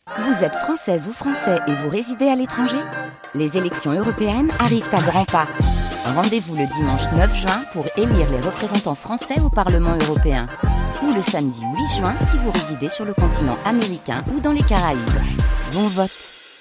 Vous êtes française ou français et vous résidez à l'étranger ? Les élections européennes arrivent à grands pas. Rendez-vous le dimanche 9 juin pour élire les représentants français au Parlement européen. Ou le samedi 8 juin si vous résidez sur le continent américain ou dans les Caraïbes. Bon vote.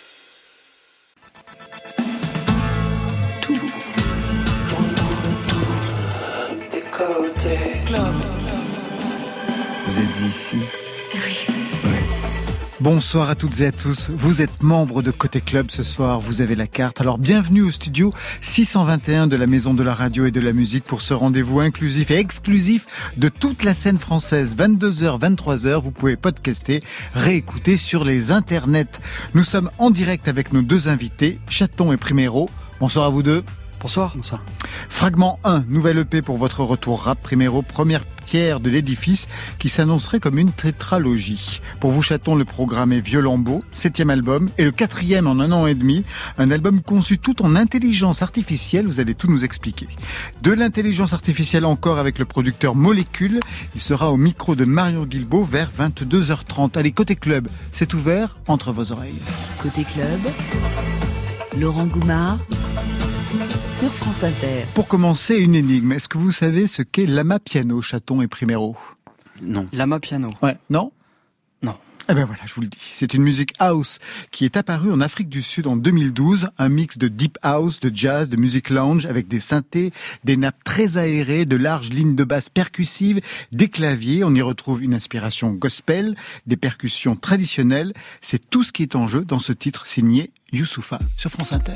Club. Vous êtes ici ? Oui. Bonsoir à toutes et à tous. Vous êtes membre de Côté Club ce soir, vous avez la carte. Alors bienvenue au studio 621 de la Maison de la Radio et de la Musique pour ce rendez-vous inclusif et exclusif de toute la scène française. 22h, 23h, vous pouvez podcaster, réécouter sur les internets. Nous sommes en direct avec nos deux invités, Chaton et Primero. Bonsoir à vous deux. Bonsoir. Bonsoir. Fragment 1, nouvelle EP pour votre retour rap Primero, première pierre de l'édifice qui s'annoncerait comme une tétralogie. Pour vous Chaton, le programme est Violent Beau, 7e album, et le 4e en 1 an et demi, un album conçu tout en intelligence artificielle, vous allez tout nous expliquer. De l'intelligence artificielle encore avec le producteur Molécule, il sera au micro de Marion Guilbault vers 22h30. Allez, Côté Club, c'est ouvert entre vos oreilles. Côté Club, Laurent Goumard sur France Inter. Pour commencer, une énigme. Est-ce que vous savez ce qu'est l'Amapiano, Chaton et Primero ? Non. L'Amapiano. Ouais, non ? Non. Eh ben voilà, je vous le dis. C'est une musique house qui est apparue en Afrique du Sud en 2012. Un mix de deep house, de jazz, de musique lounge avec des synthés, des nappes très aérées, de larges lignes de basse percussives, des claviers. On y retrouve une inspiration gospel, des percussions traditionnelles. C'est tout ce qui est en jeu dans ce titre signé Youssoupha sur France Inter.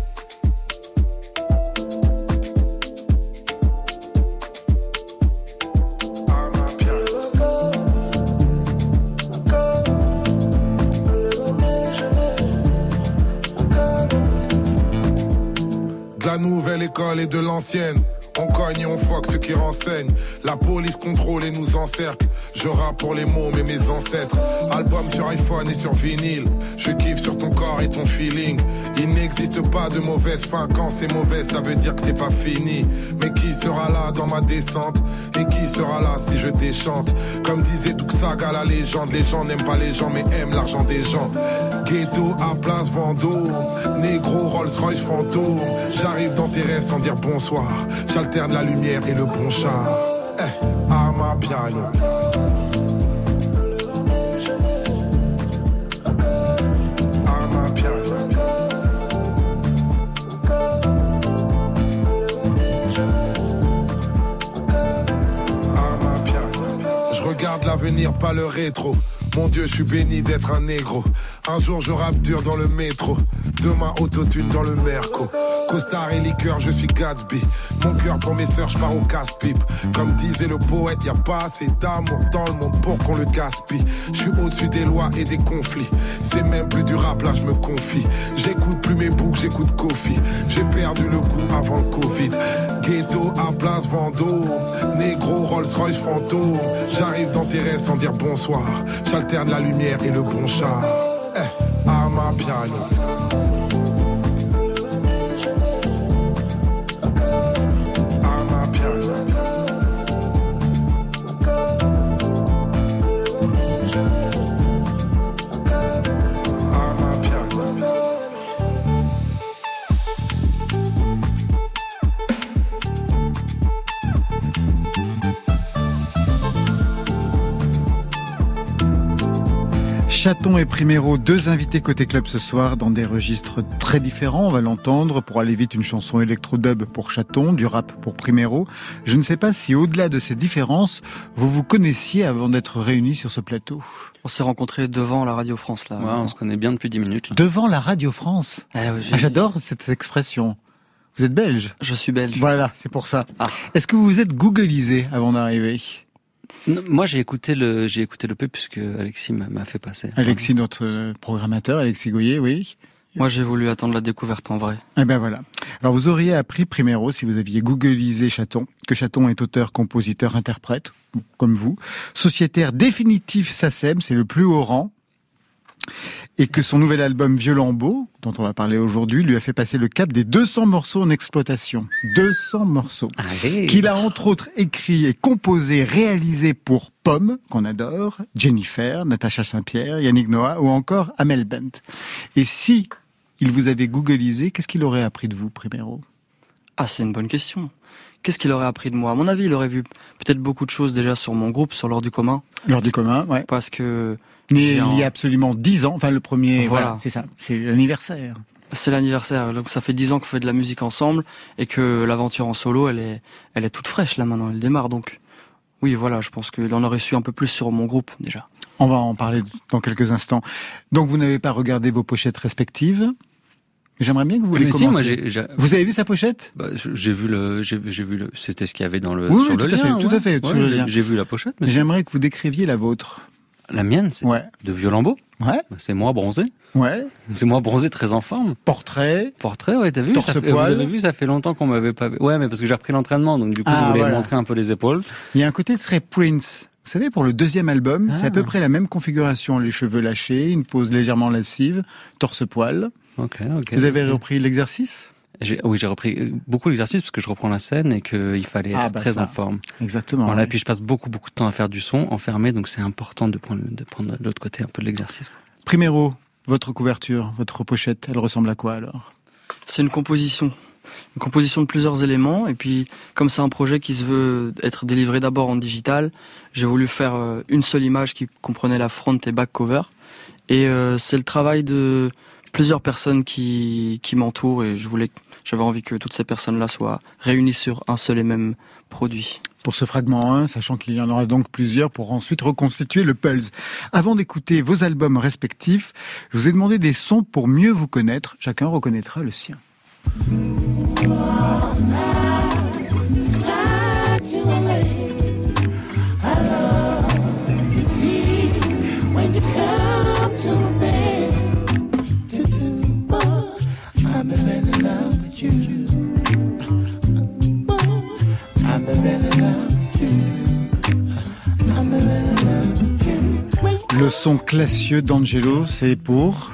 De la nouvelle école et de l'ancienne, on cogne et on foque ceux qui renseignent. La police contrôle et nous encercle. Je rappe pour les mots mais mes ancêtres. Album sur iPhone et sur vinyle. Je kiffe sur ton corps et ton feeling. Il n'existe pas de mauvaise fin. Quand c'est mauvais ça veut dire que c'est pas fini. Mais qui sera là dans ma descente? Et qui sera là si je déchante? Comme disait Doug Saga la légende. Les gens n'aiment pas les gens mais aiment l'argent des gens. Ghetto à Place Vendôme, négro Rolls Royce fantôme. J'arrive dans tes rêves sans dire bonsoir. J'alterne la lumière et le bon char. Amapiano. Je regarde l'avenir, pas le rétro. Mon Dieu, je suis béni d'être un négro. Un jour je rappe dur dans le métro. Demain autotune dans le Merco. Costard et liqueur, je suis Gatsby. Mon cœur pour mes sœurs, je pars au casse-pipe. Comme disait le poète, y a pas assez d'amour dans le monde pour qu'on le gaspille. Je suis au-dessus des lois et des conflits. C'est même plus du rap, là je me confie. J'écoute plus mes boucs, j'écoute Kofi. J'ai perdu le goût avant le Covid. Ghetto à Place Vendôme, négro Rolls Royce fantôme. J'arrive dans tes rêves sans dire bonsoir. J'alterne la lumière et le bon char. Amapiano. Chaton et Primero, deux invités Côté Club ce soir dans des registres très différents. On va l'entendre. Pour aller vite, une chanson électro-dub pour Chaton, du rap pour Primero. Je ne sais pas si au-delà de ces différences, vous vous connaissiez avant d'être réunis sur ce plateau. On s'est rencontrés devant la Radio France, là. Ouais, on se connaît bien depuis 10 minutes. Là. Devant la Radio France. Oui, J'adore cette expression. Vous êtes belge ? Je suis belge. Voilà, c'est pour ça. Est-ce que vous vous êtes googlisé avant d'arriver ? Non, moi j'ai écouté l'EP puisque Alexis m'a fait passer. Alexis, notre programmateur, Alexis Goyer, oui. Moi j'ai voulu attendre la découverte en vrai. Eh ben voilà. Alors vous auriez appris Primero si vous aviez googlisé Chaton, que Chaton est auteur, compositeur, interprète, comme vous. Sociétaire définitif SACEM, c'est le plus haut rang. et que son nouvel album Vieux Lambeau, dont on va parler aujourd'hui, lui a fait passer le cap des 200 morceaux en exploitation. 200 morceaux. Allez. Qu'il a entre autres écrit et composé, réalisé pour Pomme, qu'on adore, Jennifer, Natacha Saint-Pierre, Yannick Noah ou encore Amel Bent. Et si il vous avait googlisé, qu'est-ce qu'il aurait appris de vous, Primero ? Ah, c'est une bonne question. Qu'est-ce qu'il aurait appris de moi ? À mon avis, il aurait vu peut-être beaucoup de choses déjà sur mon groupe, sur l'Heure du commun. L'Heure du commun, ouais. Parce que... Mais il y a absolument 10 ans, enfin le premier, voilà, c'est ça, c'est l'anniversaire. C'est l'anniversaire, donc ça fait 10 ans qu'on fait de la musique ensemble et que l'aventure en solo, elle est toute fraîche là maintenant, elle démarre donc. Oui, voilà, je pense qu'il en aurait su un peu plus sur mon groupe déjà. On va en parler dans quelques instants. Donc vous n'avez pas regardé vos pochettes respectives ? J'aimerais bien que vous les commentiez. Si, moi, vous avez vu sa pochette ? J'ai vu le, c'était ce qu'il y avait dans le, oui, sur oui, le lien. Tout à fait, sur le lien. J'ai vu la pochette. Mais j'aimerais que vous décriviez la vôtre. La mienne, c'est de Vieux Lambeau. Ouais. C'est moi bronzé. Ouais. C'est moi bronzé très en forme. Portrait, ouais, t'as vu? Torse-poil. Vous avez vu, ça fait longtemps qu'on m'avait pas vu. Ouais, mais parce que j'ai repris l'entraînement, donc du coup, je voulais montrer un peu les épaules. Il y a un côté très Prince. Vous savez, pour le deuxième album, c'est à peu près la même configuration. Les cheveux lâchés, une pose légèrement lascive, torse-poil. Ok. Vous avez repris l'exercice ? Oui, j'ai repris beaucoup l'exercice parce que je reprends la scène et qu'il fallait être très en forme. Exactement. Voilà, et puis je passe beaucoup de temps à faire du son enfermé, donc c'est important de prendre de l'autre côté un peu de l'exercice. Primero, votre couverture, votre pochette, elle ressemble à quoi alors ? C'est une composition de plusieurs éléments, et puis comme c'est un projet qui se veut être délivré d'abord en digital, j'ai voulu faire une seule image qui comprenait la front et back cover, et c'est le travail de plusieurs personnes qui m'entourent, et j'avais envie que toutes ces personnes-là soient réunies sur un seul et même produit. Pour ce fragment 1, sachant qu'il y en aura donc plusieurs pour ensuite reconstituer le Pulse. Avant d'écouter vos albums respectifs, je vous ai demandé des sons pour mieux vous connaître. Chacun reconnaîtra le sien. Le son classieux d'Angelo, c'est pour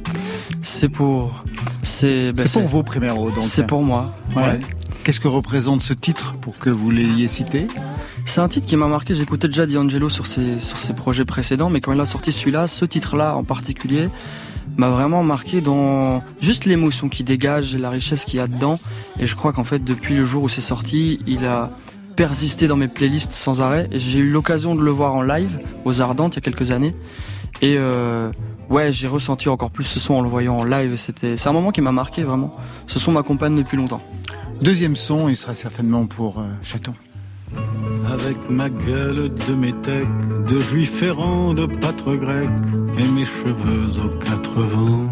vos Primero, donc. C'est pour moi. Ouais. Qu'est-ce que représente ce titre pour que vous l'ayez cité ? C'est un titre qui m'a marqué. J'écoutais déjà D'Angelo sur ses projets précédents, mais quand il a sorti celui-là, ce titre-là en particulier, m'a vraiment marqué dans juste l'émotion qu'il dégage et la richesse qu'il y a dedans. Et je crois qu'en fait, depuis le jour où c'est sorti, il a persisté dans mes playlists sans arrêt. Et j'ai eu l'occasion de le voir en live aux Ardentes il y a quelques années. Et j'ai ressenti encore plus ce son en le voyant en live. C'est un moment qui m'a marqué vraiment. Ce son m'accompagne depuis longtemps. Deuxième son, il sera certainement pour Chaton. Avec ma gueule de métèque, de juif errant, de pâtre grec, et mes cheveux aux 4 vents.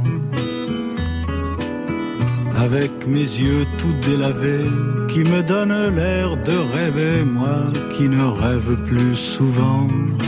Avec mes yeux tout délavés, qui me donnent l'air de rêver, moi qui ne rêve plus souvent.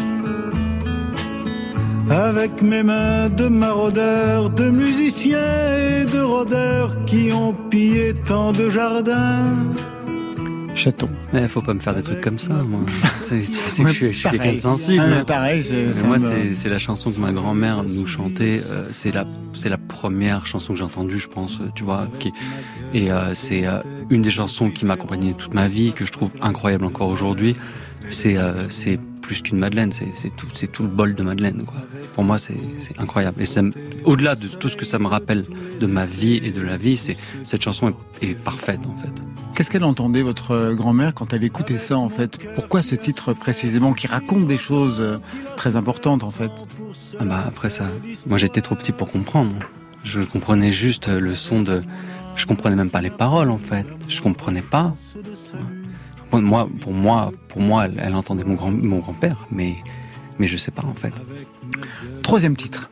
Avec mes mains de maraudeurs, de musiciens et de rôdeurs, qui ont pillé tant de jardins. Chaton. Mais faut pas me faire des trucs comme ça, moi. Tu sais que je suis quelqu'un de sensible. Pareil, moi, c'est la chanson que ma grand-mère nous chantait. C'est la première chanson que j'ai entendue, je pense, tu vois. C'est une des chansons qui m'a accompagné toute ma vie, que je trouve incroyable encore aujourd'hui. C'est plus qu'une Madeleine, c'est tout le bol de Madeleine, quoi. Pour moi, c'est incroyable. Et au-delà de tout ce que ça me rappelle de ma vie et de la vie, cette chanson est parfaite, en fait. Qu'est-ce qu'elle entendait, votre grand-mère, quand elle écoutait ça, en fait ? Pourquoi ce titre précisément, qui raconte des choses très importantes, en fait ? Après ça, moi j'étais trop petit pour comprendre. Je comprenais juste le son de... Je comprenais même pas les paroles, en fait. Je comprenais pas. Pour moi, elle entendait mon grand-père, mais je sais pas, en fait. Troisième titre.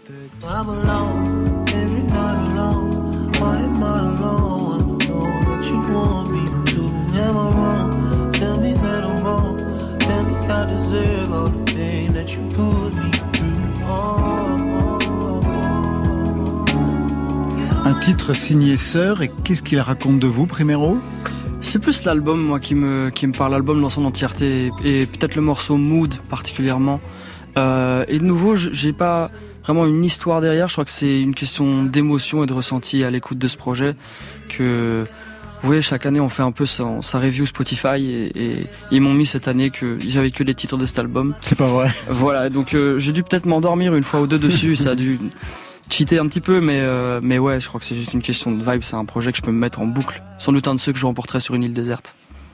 Un titre signé Sœur, et qu'est-ce qu'il raconte de vous, Primero ? C'est plus l'album, moi, qui me parle, l'album dans son entièreté, et peut-être le morceau Mood particulièrement. Et de nouveau, j'ai pas vraiment une histoire derrière. Je crois que c'est une question d'émotion et de ressenti à l'écoute de ce projet. Que, vous voyez, chaque année, on fait un peu sa review Spotify et ils m'ont mis cette année que j'avais que les titres de cet album. C'est pas vrai. Voilà, donc j'ai dû peut-être m'endormir une fois ou deux dessus. Ça a dû cheater un petit peu, mais ouais, je crois que c'est juste une question de vibe. C'est un projet que je peux me mettre en boucle. Sans doute un de ceux que je remporterai sur une île déserte.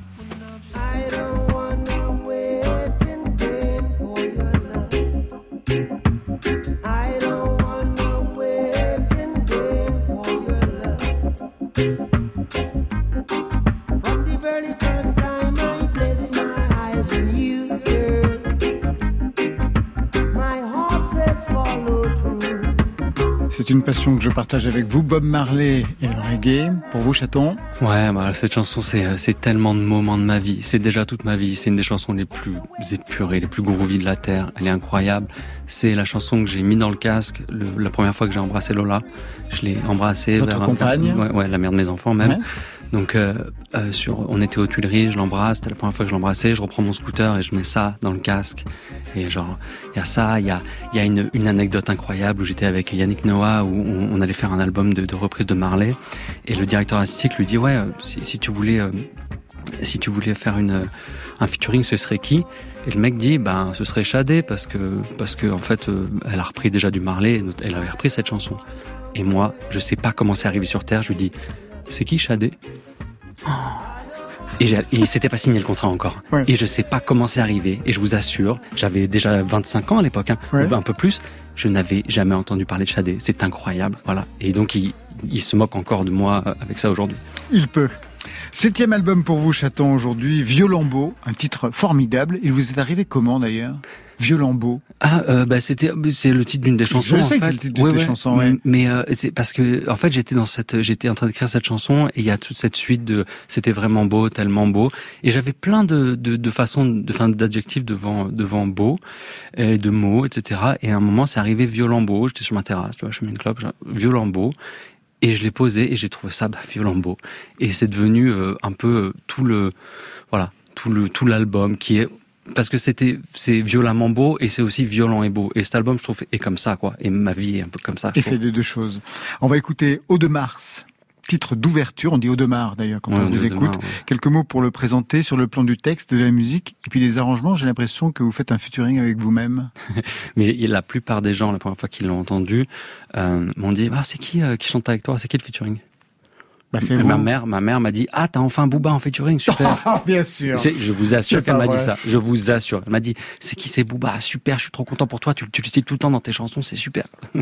C'est une passion que je partage avec vous, Bob Marley et le reggae. Pour vous, Chaton? Ouais, bah, cette chanson, c'est tellement de moments de ma vie. C'est déjà toute ma vie. C'est une des chansons les plus épurées, les plus groovy de la terre. Elle est incroyable. C'est la chanson que j'ai mis dans le casque la première fois que j'ai embrassé Lola. Je l'ai embrassée. Votre compagne? Ouais, la mère de mes enfants même. Ouais. Donc, on était aux Tuileries, je l'embrasse, c'était la première fois que je l'embrassais, je reprends mon scooter et je mets ça dans le casque. Et genre, il y a ça, il y a une anecdote incroyable où j'étais avec Yannick Noah, où on allait faire un album de reprise de Marley. Et le directeur artistique lui dit, ouais, si tu voulais faire un featuring, ce serait qui? Et le mec dit, ce serait Shadé, parce que en fait, elle a repris déjà du Marley, elle avait repris cette chanson. Et moi, je sais pas comment c'est arrivé sur Terre, je lui dis, c'est qui Shadé? Et c'était pas signé le contrat encore. Ouais. Et je sais pas comment c'est arrivé. Et je vous assure, j'avais déjà 25 ans à l'époque, ouais. Un peu plus. Je n'avais jamais entendu parler de Shadé. C'est incroyable, voilà. Et donc il se moque encore de moi avec ça aujourd'hui. Il peut. 7e album pour vous, Chaton, aujourd'hui, Violambeau, un titre formidable. Il vous est arrivé comment d'ailleurs? Violambeau. C'est le titre d'une des chansons. Je sais en que fait. c'est le titre d'une des chansons, ouais. Mais c'est parce que en fait j'étais en train d'écrire cette chanson et il y a toute cette suite c'était vraiment beau, tellement beau, et j'avais plein de façons, d'adjectifs devant beau, et de mots, etc. Et à un moment c'est arrivé Violambeau. J'étais sur ma terrasse, tu vois, je fumais une clope, Violambeau. Et je l'ai posé et j'ai trouvé ça Violambeau. Et c'est devenu un peu tout l'album qui est, parce que c'est violemment beau et c'est aussi violent et beau. Et cet album, je trouve, est comme ça, quoi. Et ma vie est un peu comme ça. Et fait les deux choses. On va écouter Audemars, titre d'ouverture. On dit Audemars d'ailleurs quand on vous écoute. Ouais. Quelques mots pour le présenter sur le plan du texte, de la musique et puis des arrangements. J'ai l'impression que vous faites un featuring avec vous-même. Mais la plupart des gens, la première fois qu'ils l'ont entendu, m'ont dit, c'est qui chante avec toi? C'est qui le featuring? C'est vous. Ma mère m'a dit, t'as enfin Booba en featuring, super. Bien sûr. Je vous assure qu'elle m'a dit ça. Je vous assure. Elle m'a dit, c'est qui, c'est Booba? Super, je suis trop content pour toi. Tu le cites tout le temps dans tes chansons, c'est super.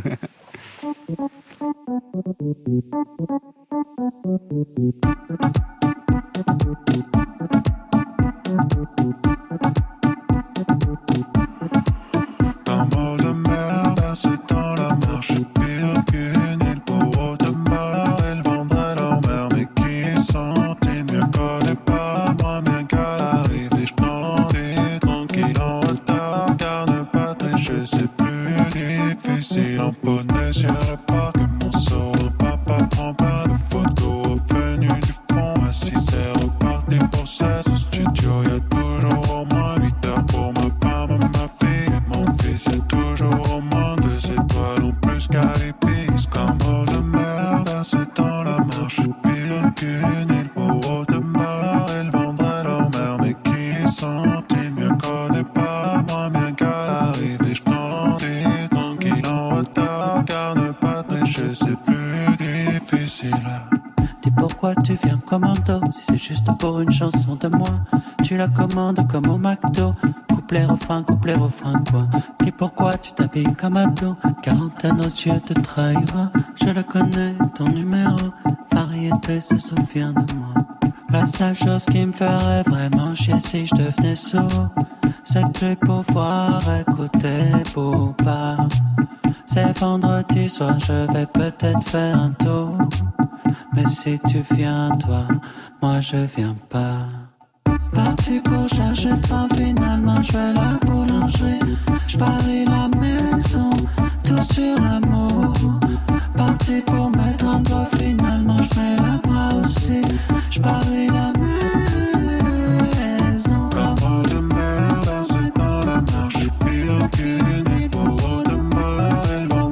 Un mot de merde, c'est dans la marche, pire qu'une île pour Audemars. Elles vendraient leur mère, mais qui sont-ils? Mieux connais pas, moi bien qu'à l'arrivée, je grandis tranquille en retard, car ne pas tricher c'est plus difficile. En poney sur le parc, mon sort, papa prend pas de photos, venu du fond, assis c'est reparti pour 16 au studio, y'a toujours au moins 8 heures pour ma femme, ma fille et mon fils, y'a toujours au moins 2 étoiles en plus qu'à l'épice. Comme eau de merde, c'est dans la marche, pire qu'une île pour Audemars. Elles vendraient leur mère, mais qui sont-ils? Mieux connais pas, moi bien qu'à l'arrivée, je grandis tranquille en retard, car ne pas tricher c'est plus difficile. Dis pourquoi tu viens commando, si c'est juste pour une chanson de moi, tu la commandes comme au McDo. Couplet, refrain, quoi. Dis pourquoi tu t'habilles comme ado, car un de nos yeux te trahira. Je le connais, ton numéro, variété se souvient de moi. La seule chose qui me ferait vraiment chier si je devenais sourd, c'est de pouvoir écouter Booba. C'est vendredi soir, je vais peut-être faire un tour, mais si tu viens toi, moi je viens pas. Parti pour chercher pas, finalement je vais la boulangerie. Je parie la maison, tout sur l'amour. Parti pour mettre un doigt, finalement je mets la bras aussi. Je parie la maison. Comme eau de merde, c'est dans la marche, pire qu'une île pour Audemars. Elles vont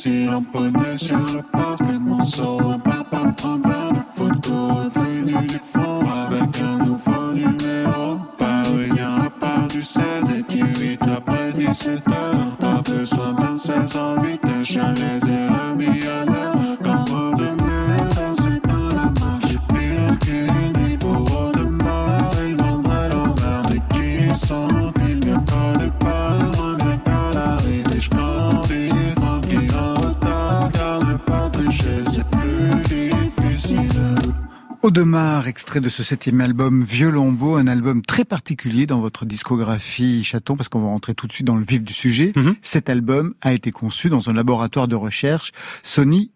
difficile, emponné sur le parc et mon seau. Un papa prend plein de photos, venu du fond avec un nouveau numéro. Parisien à part du 16 et du 8 après 17 heures. Pas besoin d'un 16 en 8, je les ai remis à l'heure. Comme mot de merde, c'est dans la marche. J'ai pire qu'une île pour Audemars. Ils vendraient leur mère, mais qui sont-ils? Bien pas de parents, bien qu'à l'arrivée. Je grandis tranquille en retard, car ne pas tricher, c'est plus difficile. Audemars, extrait de ce 7e album Vieux-Lambeau, un album très particulier dans votre discographie Chaton, parce qu'on va rentrer tout de suite dans le vif du sujet. Cet album a été conçu dans un laboratoire de recherche Sony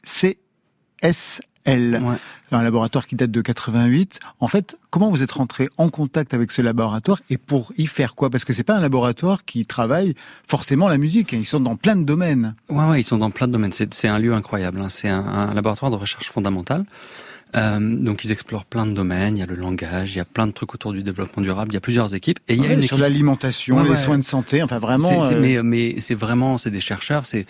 CSL, un laboratoire qui date de 88. En fait, comment vous êtes rentré en contact avec ce laboratoire et pour y faire quoi? Parce que c'est pas un laboratoire qui travaille forcément la musique, ils sont dans plein de domaines. Ouais, ils sont dans plein de domaines. C'est un lieu incroyable, hein. C'est un laboratoire de recherche fondamentale. Donc ils explorent plein de domaines, il y a le langage, il y a plein de trucs autour du développement durable, il y a plusieurs équipes et il y a une équipe sur l'alimentation, les soins de santé, enfin vraiment mais c'est vraiment des chercheurs, il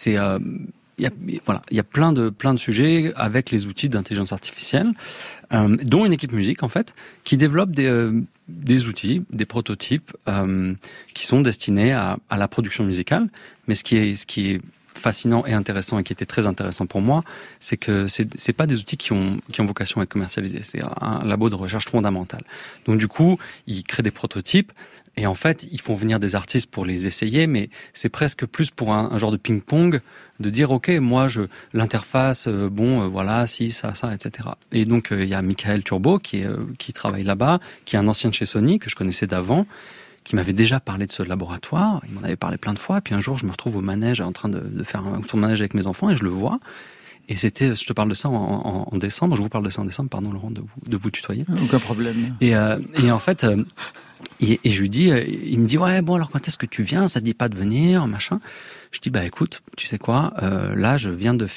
y a plein de sujets avec les outils d'intelligence artificielle, dont une équipe musique en fait qui développe des outils, des prototypes qui sont destinés à la production musicale, mais ce qui est fascinant et intéressant et qui était très intéressant pour moi, c'est que c'est pas des outils qui ont vocation à être commercialisés. C'est un labo de recherche fondamentale. Donc du coup, ils créent des prototypes et en fait, ils font venir des artistes pour les essayer, mais c'est presque plus pour un genre de ping-pong de dire ok, moi l'interface, voilà, si ça, etc. Et donc il y a Michael Turbo qui travaille là-bas, qui est un ancien de chez Sony que je connaissais d'avant, qui m'avait déjà parlé de ce laboratoire, il m'en avait parlé plein de fois, puis un jour je me retrouve au manège en train de faire un tour de manège avec mes enfants et je le vois, et je te parle de ça en décembre, je vous parle de ça en décembre, pardon Laurent de vous tutoyer. Aucun problème. Et en fait, et je lui dis, il me dit ouais bon alors quand est-ce que tu viens, ça te dit pas de venir, machin. Je dis bah écoute, tu sais quoi, là je venais de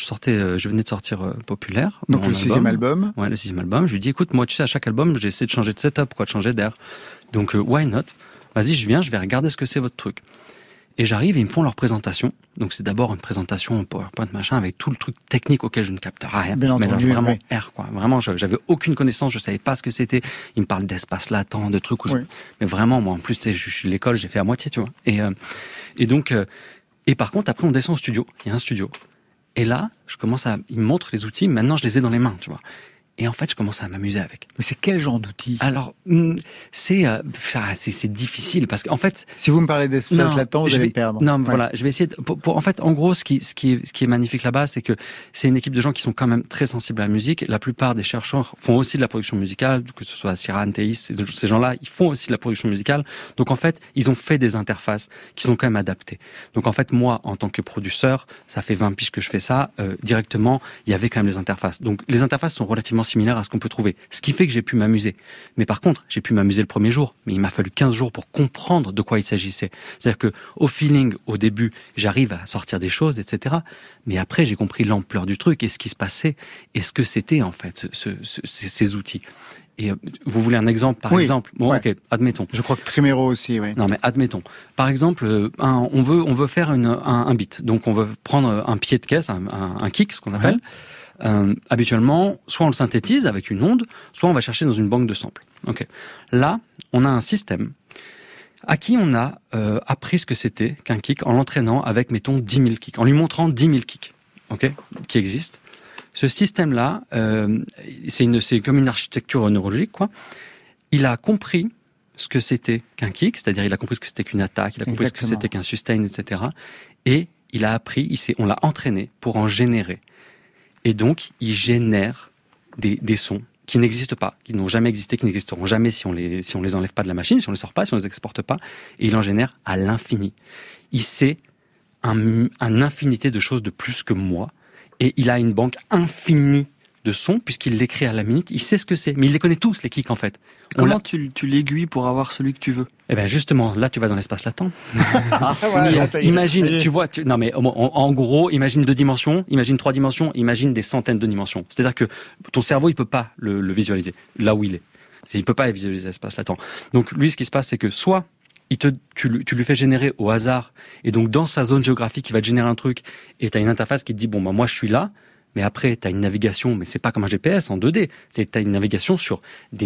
sortir Populaire. Donc le 6e album. Ouais, le 6e album. Je lui dis écoute, moi tu sais à chaque album j'essaie de changer de setup, de changer d'air. Donc why not? Vas-y, je viens, je vais regarder ce que c'est votre truc. Et j'arrive et ils me font leur présentation. Donc c'est d'abord une présentation PowerPoint machin avec tout le truc technique auquel je ne capte rien. Bien mais entendu, vraiment oui. R quoi. Vraiment, j'avais aucune connaissance, je savais pas ce que c'était. Ils me parlent d'espace latent, de trucs où mais vraiment moi en plus je suis l'école, j'ai fait à moitié, tu vois. Et donc et par contre après on descend au studio, il y a un studio. Et là, ils me montrent les outils, maintenant je les ai dans les mains, tu vois. Et en fait, je commence à m'amuser avec. Mais c'est quel genre d'outil? Alors, c'est difficile parce qu'en fait, si vous me parlez d'espace latent, vous allez me perdre. Non, mais voilà, je vais essayer. En fait, en gros, ce qui est magnifique là-bas, c'est que c'est une équipe de gens qui sont quand même très sensibles à la musique. La plupart des chercheurs font aussi de la production musicale, que ce soit Ciran, Théis, ces gens-là, ils font aussi de la production musicale. Donc en fait, ils ont fait des interfaces qui sont quand même adaptées. Donc en fait, moi, en tant que producteur, ça fait 20 piges que je fais ça. Directement, il y avait quand même les interfaces. Donc les interfaces sont relativement similaires à ce qu'on peut trouver. Ce qui fait que j'ai pu m'amuser. Mais par contre, j'ai pu m'amuser le premier jour. Mais il m'a fallu 15 jours pour comprendre de quoi il s'agissait. C'est-à-dire que, au feeling, au début, j'arrive à sortir des choses, etc. Mais après, j'ai compris l'ampleur du truc et ce qui se passait et ce que c'était, en fait, ces outils. Et vous voulez un exemple, par exemple? Bon, ok, admettons. Je crois que Primero aussi, oui. Non, mais admettons. Par exemple, on veut faire un beat. Donc, on veut prendre un pied de caisse, un kick, ce qu'on appelle. Habituellement, soit on le synthétise avec une onde, soit on va chercher dans une banque de samples. Okay. Là, on a un système à qui on a appris ce que c'était qu'un kick en l'entraînant avec, mettons, 10 000 kicks, en lui montrant 10 000 kicks, qui existent. Ce système-là, c'est comme une architecture neurologique, quoi. Il a compris ce que c'était qu'un kick, c'est-à-dire il a compris ce que c'était qu'une attaque, il a compris ce que c'était qu'un sustain, etc. Et il a appris, on l'a entraîné pour en générer. Et donc, il génère des sons qui n'existent pas, qui n'ont jamais existé, qui n'existeront jamais si on les enlève pas de la machine, si on les sort pas, si on les exporte pas. Et il en génère à l'infini. Il sait un infinité de choses de plus que moi. Et il a une banque infinie de sons, puisqu'il l'écrit à la minute. Il sait ce que c'est. Mais il les connaît tous, les kicks, en fait. Comment tu l'aiguilles pour avoir celui que tu veux? Eh ben, justement, là, tu vas dans l'espace latent. Imagine, tu vois, non, mais en gros, imagine 2 dimensions, imagine 3 dimensions, imagine des centaines de dimensions. C'est-à-dire que ton cerveau, il peut pas le visualiser, là où il est. Il peut pas visualiser l'espace latent. Donc, lui, ce qui se passe, c'est que soit tu lui fais générer au hasard, et donc dans sa zone géographique, il va te générer un truc, et tu as une interface qui te dit, bon, bah, moi je suis là, mais après tu as une navigation, mais c'est pas comme un GPS en 2D, tu as une navigation sur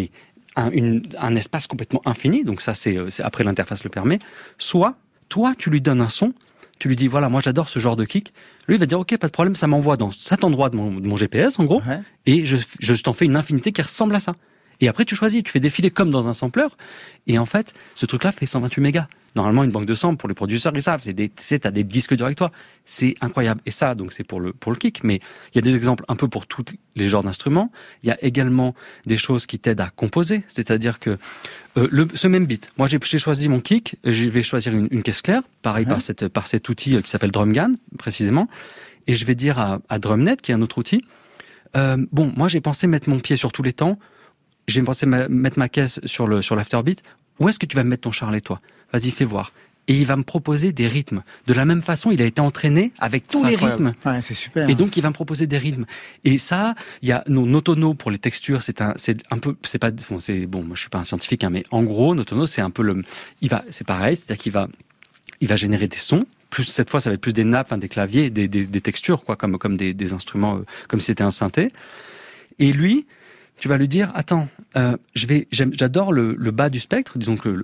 un espace complètement infini, donc ça c'est après l'interface le permet. Soit, toi tu lui donnes un son, tu lui dis, voilà, moi j'adore ce genre de kick, lui il va dire, ok, pas de problème, ça m'envoie dans cet endroit de mon GPS en gros, et je t'en fais une infinité qui ressemble à ça. Et après, tu choisis, tu fais défiler comme dans un sampler. Et en fait, ce truc-là fait 128 mégas. Normalement, une banque de samples, pour les producteurs, ils savent, t'as des disques durs avec toi. C'est incroyable. Et ça, donc, c'est pour le kick. Mais il y a des exemples un peu pour tous les genres d'instruments. Il y a également des choses qui t'aident à composer. C'est-à-dire que, ce même beat. Moi, j'ai choisi mon kick. Je vais choisir une caisse claire. Pareil, par cet outil qui s'appelle DrumGan, précisément. Et je vais dire à DrumNet, qui est un autre outil, bon, moi, j'ai pensé mettre mon pied sur tous les temps. J'ai pensé mettre ma caisse sur l'afterbeat. Où est-ce que tu vas mettre ton charlet, toi? Vas-y, fais voir. Et il va me proposer des rythmes. De la même façon, il a été entraîné avec tous les rythmes. Ouais, c'est super. Et donc, il va me proposer des rythmes. Et ça, il y a Notono pour les textures. C'est un peu, c'est pas, bon, moi, je suis pas un scientifique, hein, mais en gros, Notono, c'est un peu c'est pareil, c'est-à-dire il va générer des sons. Plus, cette fois, ça va être plus des nappes, des claviers, des textures, quoi, comme des instruments, comme si c'était un synthé. Et lui, tu vas lui dire, attends, j'adore le bas du spectre, disons que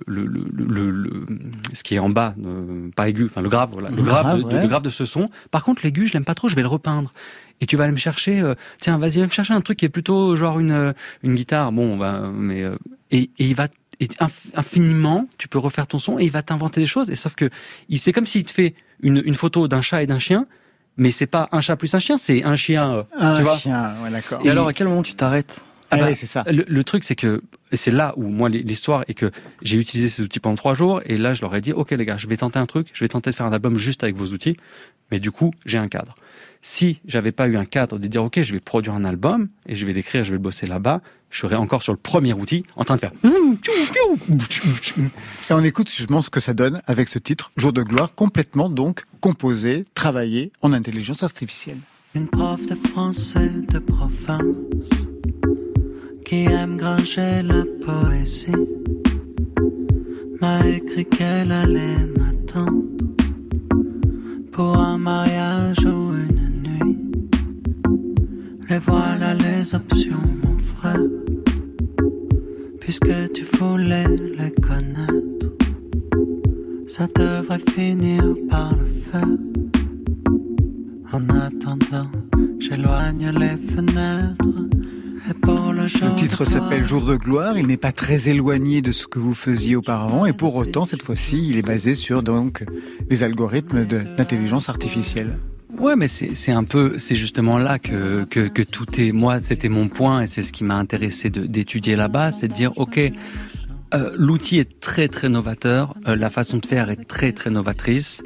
ce qui est en bas, pas aigu, enfin le grave, voilà, le grave de ce son. Par contre, l'aigu, je l'aime pas trop, je vais le repeindre. Et tu vas aller me chercher, tiens, vas-y, va me chercher un truc qui est plutôt genre une guitare. Bon, et il va infiniment, tu peux refaire ton son et il va t'inventer des choses. Et sauf que c'est comme s'il te fait une photo d'un chat et d'un chien. Mais c'est pas un chat plus un chien, c'est un chien. Un tu vois chien, ouais, d'accord. Et alors, à quel moment tu t'arrêtes? Oui, c'est ça. Le truc, c'est que c'est là où moi l'histoire est que j'ai utilisé ces outils pendant 3 jours et là je leur ai dit, ok les gars, je vais tenter un truc, je vais tenter de faire un album juste avec vos outils, mais du coup j'ai un cadre. Si j'avais pas eu un cadre de dire, ok, je vais produire un album et je vais l'écrire, je vais le bosser là-bas, je serais encore sur le premier outil en train de faire. Et on écoute justement ce que ça donne avec ce titre, Jour de gloire, complètement donc composé, travaillé en intelligence artificielle. Une prof de français de province qui aime granger la poésie m'a écrit qu'elle allait m'attendre pour un mariage ou une nuit. Les voilà les options, mon frère, puisque tu voulais les connaître. Ça devrait finir par le faire. En attendant, j'éloigne les fenêtres. Le titre s'appelle Jour de gloire, il n'est pas très éloigné de ce que vous faisiez auparavant et pour autant, cette fois-ci, il est basé sur donc des algorithmes d'intelligence artificielle. Ouais, mais c'est justement là que tout est, moi, c'était mon point et c'est ce qui m'a intéressé d'étudier là-bas, c'est de dire, ok, l'outil est très très novateur, la façon de faire est très très novatrice,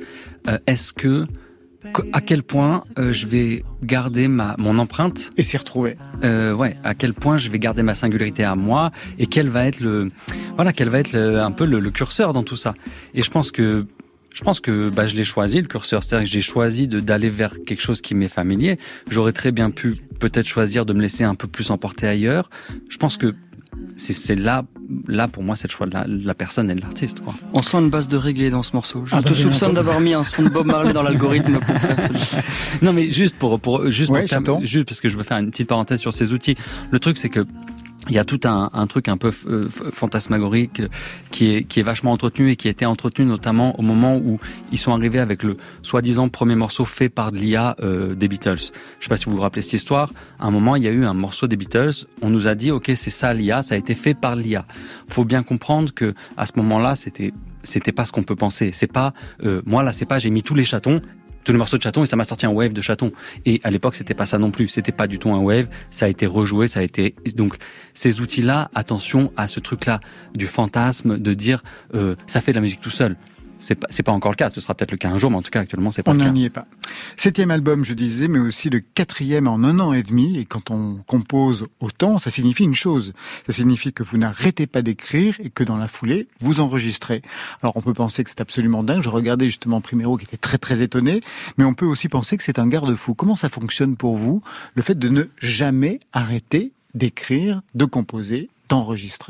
à quel point je vais garder mon empreinte et s'y retrouver. À quel point je vais garder ma singularité à moi et quel va être un peu le curseur dans tout ça. Et je pense que je l'ai choisi, le curseur, c'est-à-dire que j'ai choisi d'aller vers quelque chose qui m'est familier. J'aurais très bien pu peut-être choisir de me laisser un peu plus emporter ailleurs. Je pense que c'est là pour moi c'est le choix de la personne et de l'artiste, quoi. On sent une base de reggae dans ce morceau. Je te soupçonne d'avoir mis un son de Bob Marley dans l'algorithme pour faire celui-ci. Non mais juste juste parce que je veux faire une petite parenthèse sur ces outils. Le truc c'est que il y a tout un truc un peu fantasmagorique qui est vachement entretenu et qui a été entretenu notamment au moment où ils sont arrivés avec le soi-disant premier morceau fait par l'IA des Beatles. Je sais pas si vous vous rappelez cette histoire. À un moment, il y a eu un morceau des Beatles. On nous a dit, ok, c'est ça l'IA, ça a été fait par l'IA. Faut bien comprendre que à ce moment-là, c'était pas ce qu'on peut penser. C'est pas moi là, c'est pas j'ai mis tous les morceaux de chatons et ça m'a sorti un wave de chatons. Et à l'époque, c'était pas ça non plus. C'était pas du tout un wave. Ça a été rejoué, donc ces outils-là, attention à ce truc-là du fantasme de dire ça fait de la musique tout seul. C'est pas encore le cas. Ce sera peut-être le cas un jour, mais en tout cas, actuellement, c'est pas le cas. On n'y est pas. 7e album, je disais, mais aussi le 4e en 1 an et demi. Et quand on compose autant, ça signifie une chose. Ça signifie que vous n'arrêtez pas d'écrire et que dans la foulée, vous enregistrez. Alors, on peut penser que c'est absolument dingue. Je regardais justement Primero qui était très, très étonné. Mais on peut aussi penser que c'est un garde-fou. Comment ça fonctionne pour vous, le fait de ne jamais arrêter d'écrire, de composer, d'enregistrer?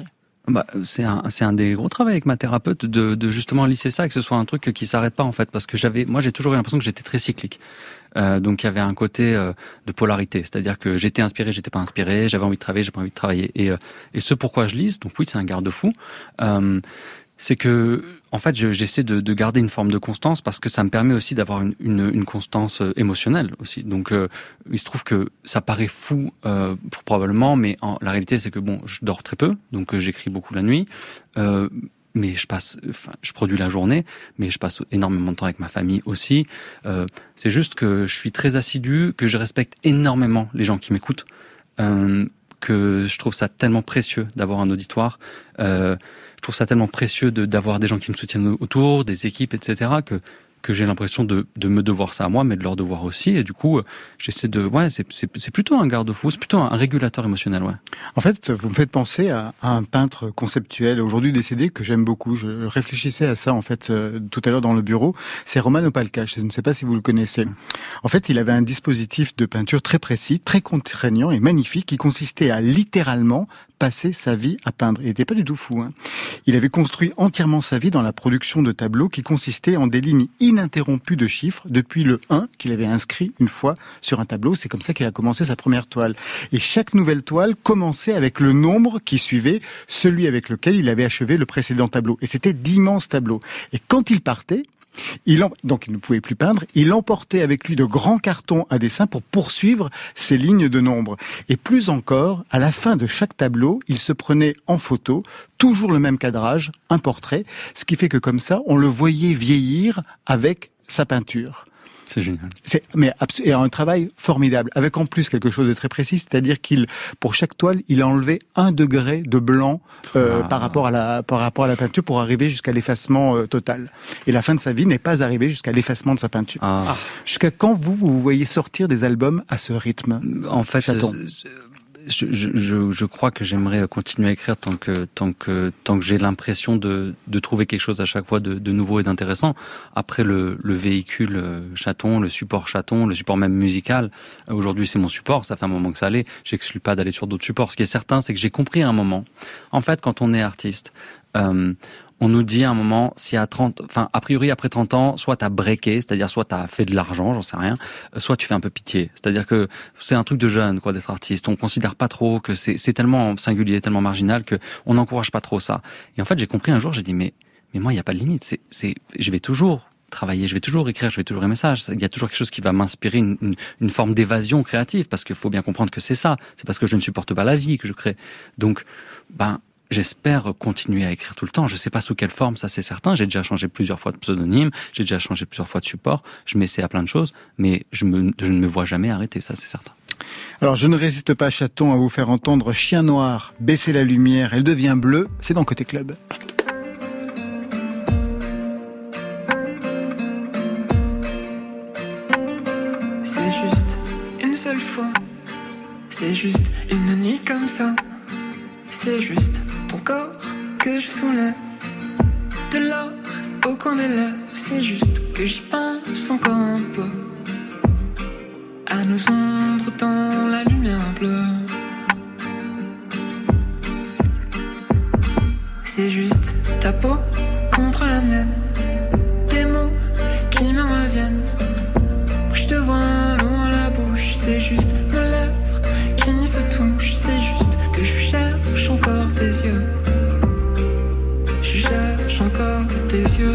C'est un des gros travaux avec ma thérapeute de justement lisser ça et que ce soit un truc qui s'arrête pas en fait, parce que moi j'ai toujours eu l'impression que j'étais très cyclique. Donc il y avait un côté de polarité, c'est-à-dire que j'étais inspiré, j'étais pas inspiré, j'avais envie de travailler, j'ai pas envie de travailler. Et ce pourquoi je lise, donc oui, c'est un garde-fou. C'est que en fait, j'essaie de garder une forme de constance parce que ça me permet aussi d'avoir une constance émotionnelle aussi. Donc, il se trouve que ça paraît fou probablement, mais la réalité, c'est que je dors très peu, donc j'écris beaucoup la nuit. Mais je produis la journée, mais je passe énormément de temps avec ma famille aussi. C'est juste que je suis très assidu, que je respecte énormément les gens qui m'écoutent, que je trouve ça tellement précieux d'avoir un auditoire. Je trouve ça tellement précieux d'avoir des gens qui me soutiennent autour, des équipes, etc., que j'ai l'impression de me devoir ça à moi, mais de leur devoir aussi. Et du coup, j'essaie c'est plutôt un garde-fou, c'est plutôt un régulateur émotionnel, ouais. En fait, vous me faites penser à un peintre conceptuel, aujourd'hui décédé, que j'aime beaucoup. Je réfléchissais à ça, en fait, tout à l'heure dans le bureau. C'est Roman Opalka. Je ne sais pas si vous le connaissez. En fait, il avait un dispositif de peinture très précis, très contraignant et magnifique, qui consistait à littéralement passer sa vie à peindre. Il n'était pas du tout fou, hein. Il avait construit entièrement sa vie dans la production de tableaux qui consistaient en des lignes ininterrompues de chiffres depuis le 1 qu'il avait inscrit une fois sur un tableau. C'est comme ça qu'il a commencé sa première toile. Et chaque nouvelle toile commençait avec le nombre qui suivait celui avec lequel il avait achevé le précédent tableau. Et c'était d'immenses tableaux. Et quand il partait, donc il ne pouvait plus peindre, il emportait avec lui de grands cartons à dessin pour poursuivre ces lignes de nombres. Et plus encore, à la fin de chaque tableau, il se prenait en photo, toujours le même cadrage, un portrait, ce qui fait que comme ça, on le voyait vieillir avec sa peinture. C'est génial. Et un travail formidable, avec en plus quelque chose de très précis, c'est-à-dire pour chaque toile, il a enlevé 1 degré de blanc par rapport à la peinture pour arriver jusqu'à l'effacement total. Et la fin de sa vie n'est pas arrivée jusqu'à l'effacement de sa peinture. Jusqu'à quand vous voyez sortir des albums à ce rythme? En fait, je crois que j'aimerais continuer à écrire tant que j'ai l'impression de trouver quelque chose à chaque fois de nouveau et d'intéressant. Après le véhicule chaton, le support même musical, aujourd'hui c'est mon support, ça fait un moment que ça allait, j'exclus pas d'aller sur d'autres supports. Ce qui est certain, c'est que j'ai compris à un moment, en fait, quand on est artiste, on nous dit à un moment, a priori après 30 ans, soit t'as breaké, c'est-à-dire soit t'as fait de l'argent, j'en sais rien, soit tu fais un peu pitié. C'est-à-dire que c'est un truc de jeune, quoi, d'être artiste. On considère pas trop que c'est tellement singulier, tellement marginal que on n'encourage pas trop ça. Et en fait, j'ai compris un jour, j'ai dit, mais moi, il y a pas de limite. Je vais toujours travailler, je vais toujours écrire, je vais toujours aimer ça. Il y a toujours quelque chose qui va m'inspirer, une forme d'évasion créative, parce qu'il faut bien comprendre que c'est ça. C'est parce que je ne supporte pas la vie que je crée. Donc, j'espère continuer à écrire tout le temps. Je sais pas sous quelle forme, ça c'est certain. J'ai déjà changé plusieurs fois de pseudonyme, j'ai déjà changé plusieurs fois de support. Je m'essaie à plein de choses, mais je ne me vois jamais arrêter, ça c'est certain. Alors je ne résiste pas, chaton, à vous faire entendre Chien Noir, baisser la lumière, elle devient bleue, c'est dans Côté Club. C'est juste une seule fois, c'est juste une nuit comme ça. C'est juste ton corps que je soulève, de l'or au coin des lèvres. C'est juste que j'y pense encore un peu, à nos ombres dans la lumière bleue. C'est juste ta peau contre la mienne, des mots qui me reviennent. Je te vois loin la bouche, c'est juste nos lèvres qui se touchent. C'est juste que je cherche encore tes yeux, je cherche encore tes yeux.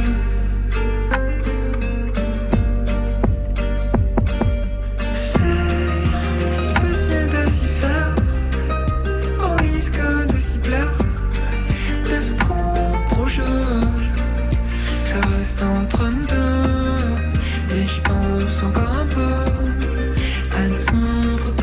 C'est si facile de s'y faire, au risque de s'y plaire, de se prendre au jeu. Ça reste entre nous deux, et j'y pense encore un peu, à nos ombres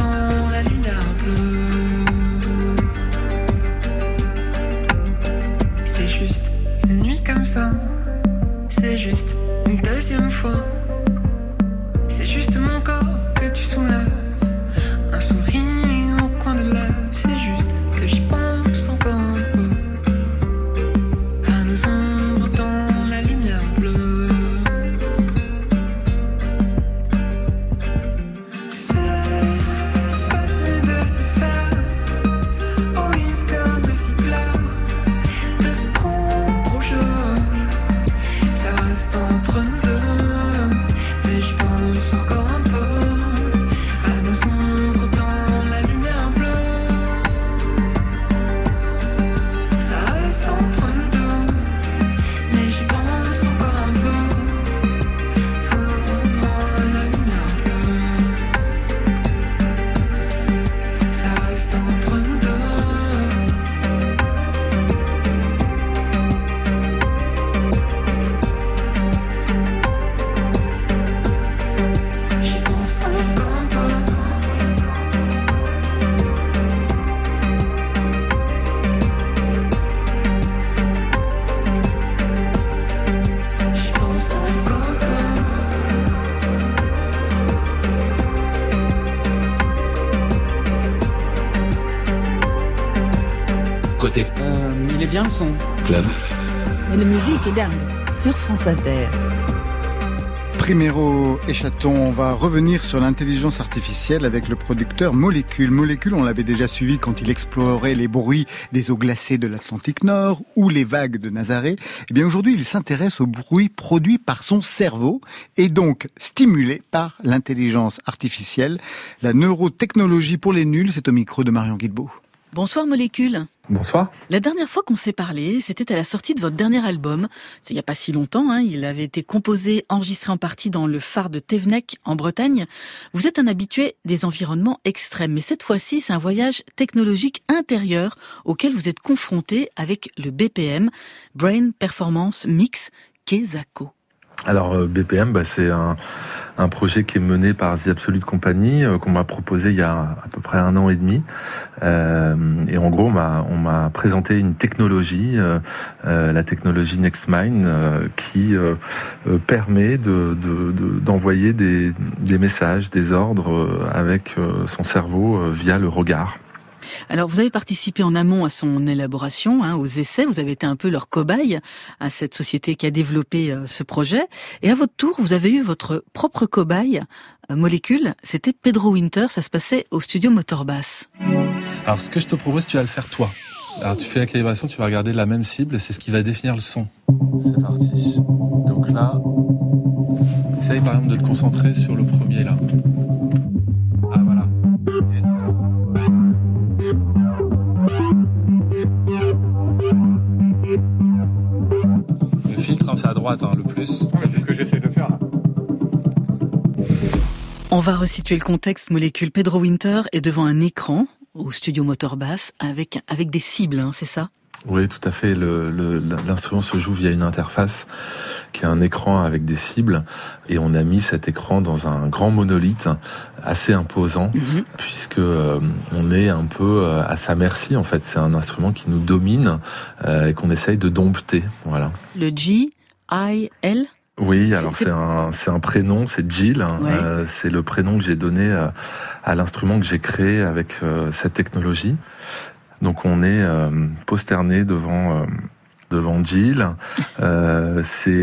Côté Il est bien le son. club. Mais la musique est dingue. Sur France Inter. Primero et Chaton, on va revenir sur l'intelligence artificielle avec le producteur Molécule. Molécule, on l'avait déjà suivi quand il explorait les bruits des eaux glacées de l'Atlantique Nord ou les vagues de Nazaré. Eh bien, aujourd'hui, il s'intéresse aux bruits produits par son cerveau et donc stimulés par l'intelligence artificielle. La neurotechnologie pour les nuls, c'est au micro de Marion Guilbeault. Bonsoir Molécule. Bonsoir. La dernière fois qu'on s'est parlé, c'était à la sortie de votre dernier album. C'est il n'y a pas si longtemps, il avait été composé, enregistré en partie dans le phare de Thévenec, en Bretagne. Vous êtes un habitué des environnements extrêmes, mais cette fois-ci, c'est un voyage technologique intérieur auquel vous êtes confronté avec le BPM, Brain Performance Mix Kezako. Alors BPM, c'est un projet qui est mené par The Absolute Company, qu'on m'a proposé il y a à peu près 1 an et demi. Et en gros, on m'a présenté une technologie, la technologie NextMind, qui permet d'envoyer des messages, des ordres avec son cerveau via le regard. Alors, vous avez participé en amont à son élaboration, aux essais. Vous avez été un peu leur cobaye à cette société qui a développé ce projet. Et à votre tour, vous avez eu votre propre cobaye, Molécule. C'était Pedro Winter. Ça se passait au studio Motorbass. Alors, ce que je te propose, tu vas le faire toi. Alors, tu fais la calibration, tu vas regarder la même cible, c'est ce qui va définir le son. C'est parti. Donc là, essaye par exemple de te concentrer sur le premier là. Ah, voilà. Le filtre, c'est à droite, le plus. Ouais, c'est ce que j'essaie de faire là. On va resituer le contexte. Molécule. Pedro Winter est devant un écran au studio Motorbass avec des cibles, c'est ça ? Oui, tout à fait. L'instrument se joue via une interface qui est un écran avec des cibles, et on a mis cet écran dans un grand monolithe assez imposant, puisque on est un peu à sa merci. En fait, c'est un instrument qui nous domine et qu'on essaye de dompter. Voilà. Le G-I-L. Oui, alors c'est un prénom, c'est Jill. Ouais. C'est le prénom que j'ai donné à l'instrument que j'ai créé avec cette technologie. Donc on est posterné devant Jill. C'est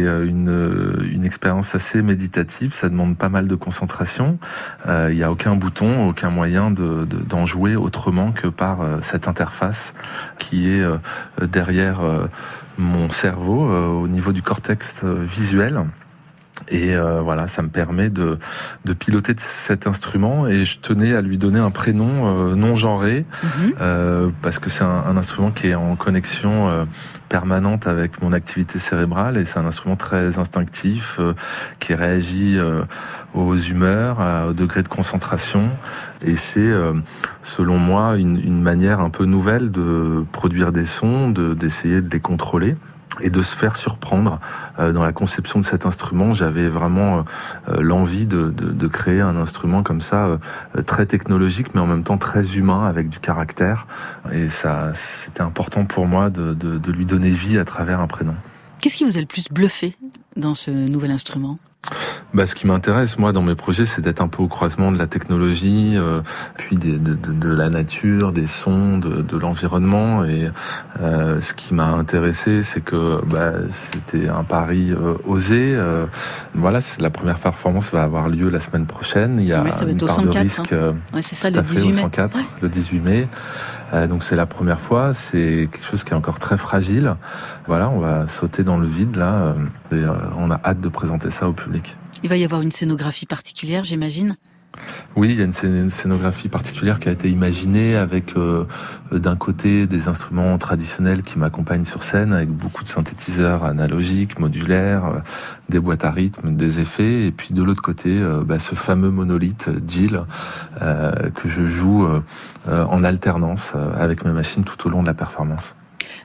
une expérience assez méditative. Ça demande pas mal de concentration. Il y a aucun bouton, aucun moyen d'en jouer autrement que par cette interface qui est derrière mon cerveau, au niveau du cortex visuel. Et voilà, ça me permet de piloter cet instrument, et je tenais à lui donner un prénom non genré, parce que c'est un instrument qui est en connexion permanente avec mon activité cérébrale, et c'est un instrument très instinctif qui réagit aux humeurs, au degré de concentration, et c'est selon moi une manière un peu nouvelle de produire des sons, d'essayer de les contrôler et de se faire surprendre. Dans la conception de cet instrument, j'avais vraiment l'envie de créer un instrument comme ça, très technologique, mais en même temps très humain, avec du caractère. Et ça, c'était important pour moi de lui donner vie à travers un prénom. Qu'est-ce qui vous a le plus bluffé dans ce nouvel instrument ? Ce qui m'intéresse, moi, dans mes projets, c'est d'être un peu au croisement de la technologie, puis de la nature, des sons, de l'environnement. Et ce qui m'a intéressé, c'est que c'était un pari osé. Voilà, la première performance va avoir lieu la semaine prochaine. Il y a une part de risque. C'est ça, le 18 mai. Au 104, le 18 mai. Donc c'est la première fois, c'est quelque chose qui est encore très fragile. Voilà, on va sauter dans le vide là, et on a hâte de présenter ça au public. Il va y avoir une scénographie particulière, j'imagine ? Oui, il y a une scénographie particulière qui a été imaginée avec d'un côté des instruments traditionnels qui m'accompagnent sur scène, avec beaucoup de synthétiseurs analogiques, modulaires, des boîtes à rythme, des effets, et puis de l'autre côté ce fameux monolithe Jill que je joue en alternance avec mes machines tout au long de la performance.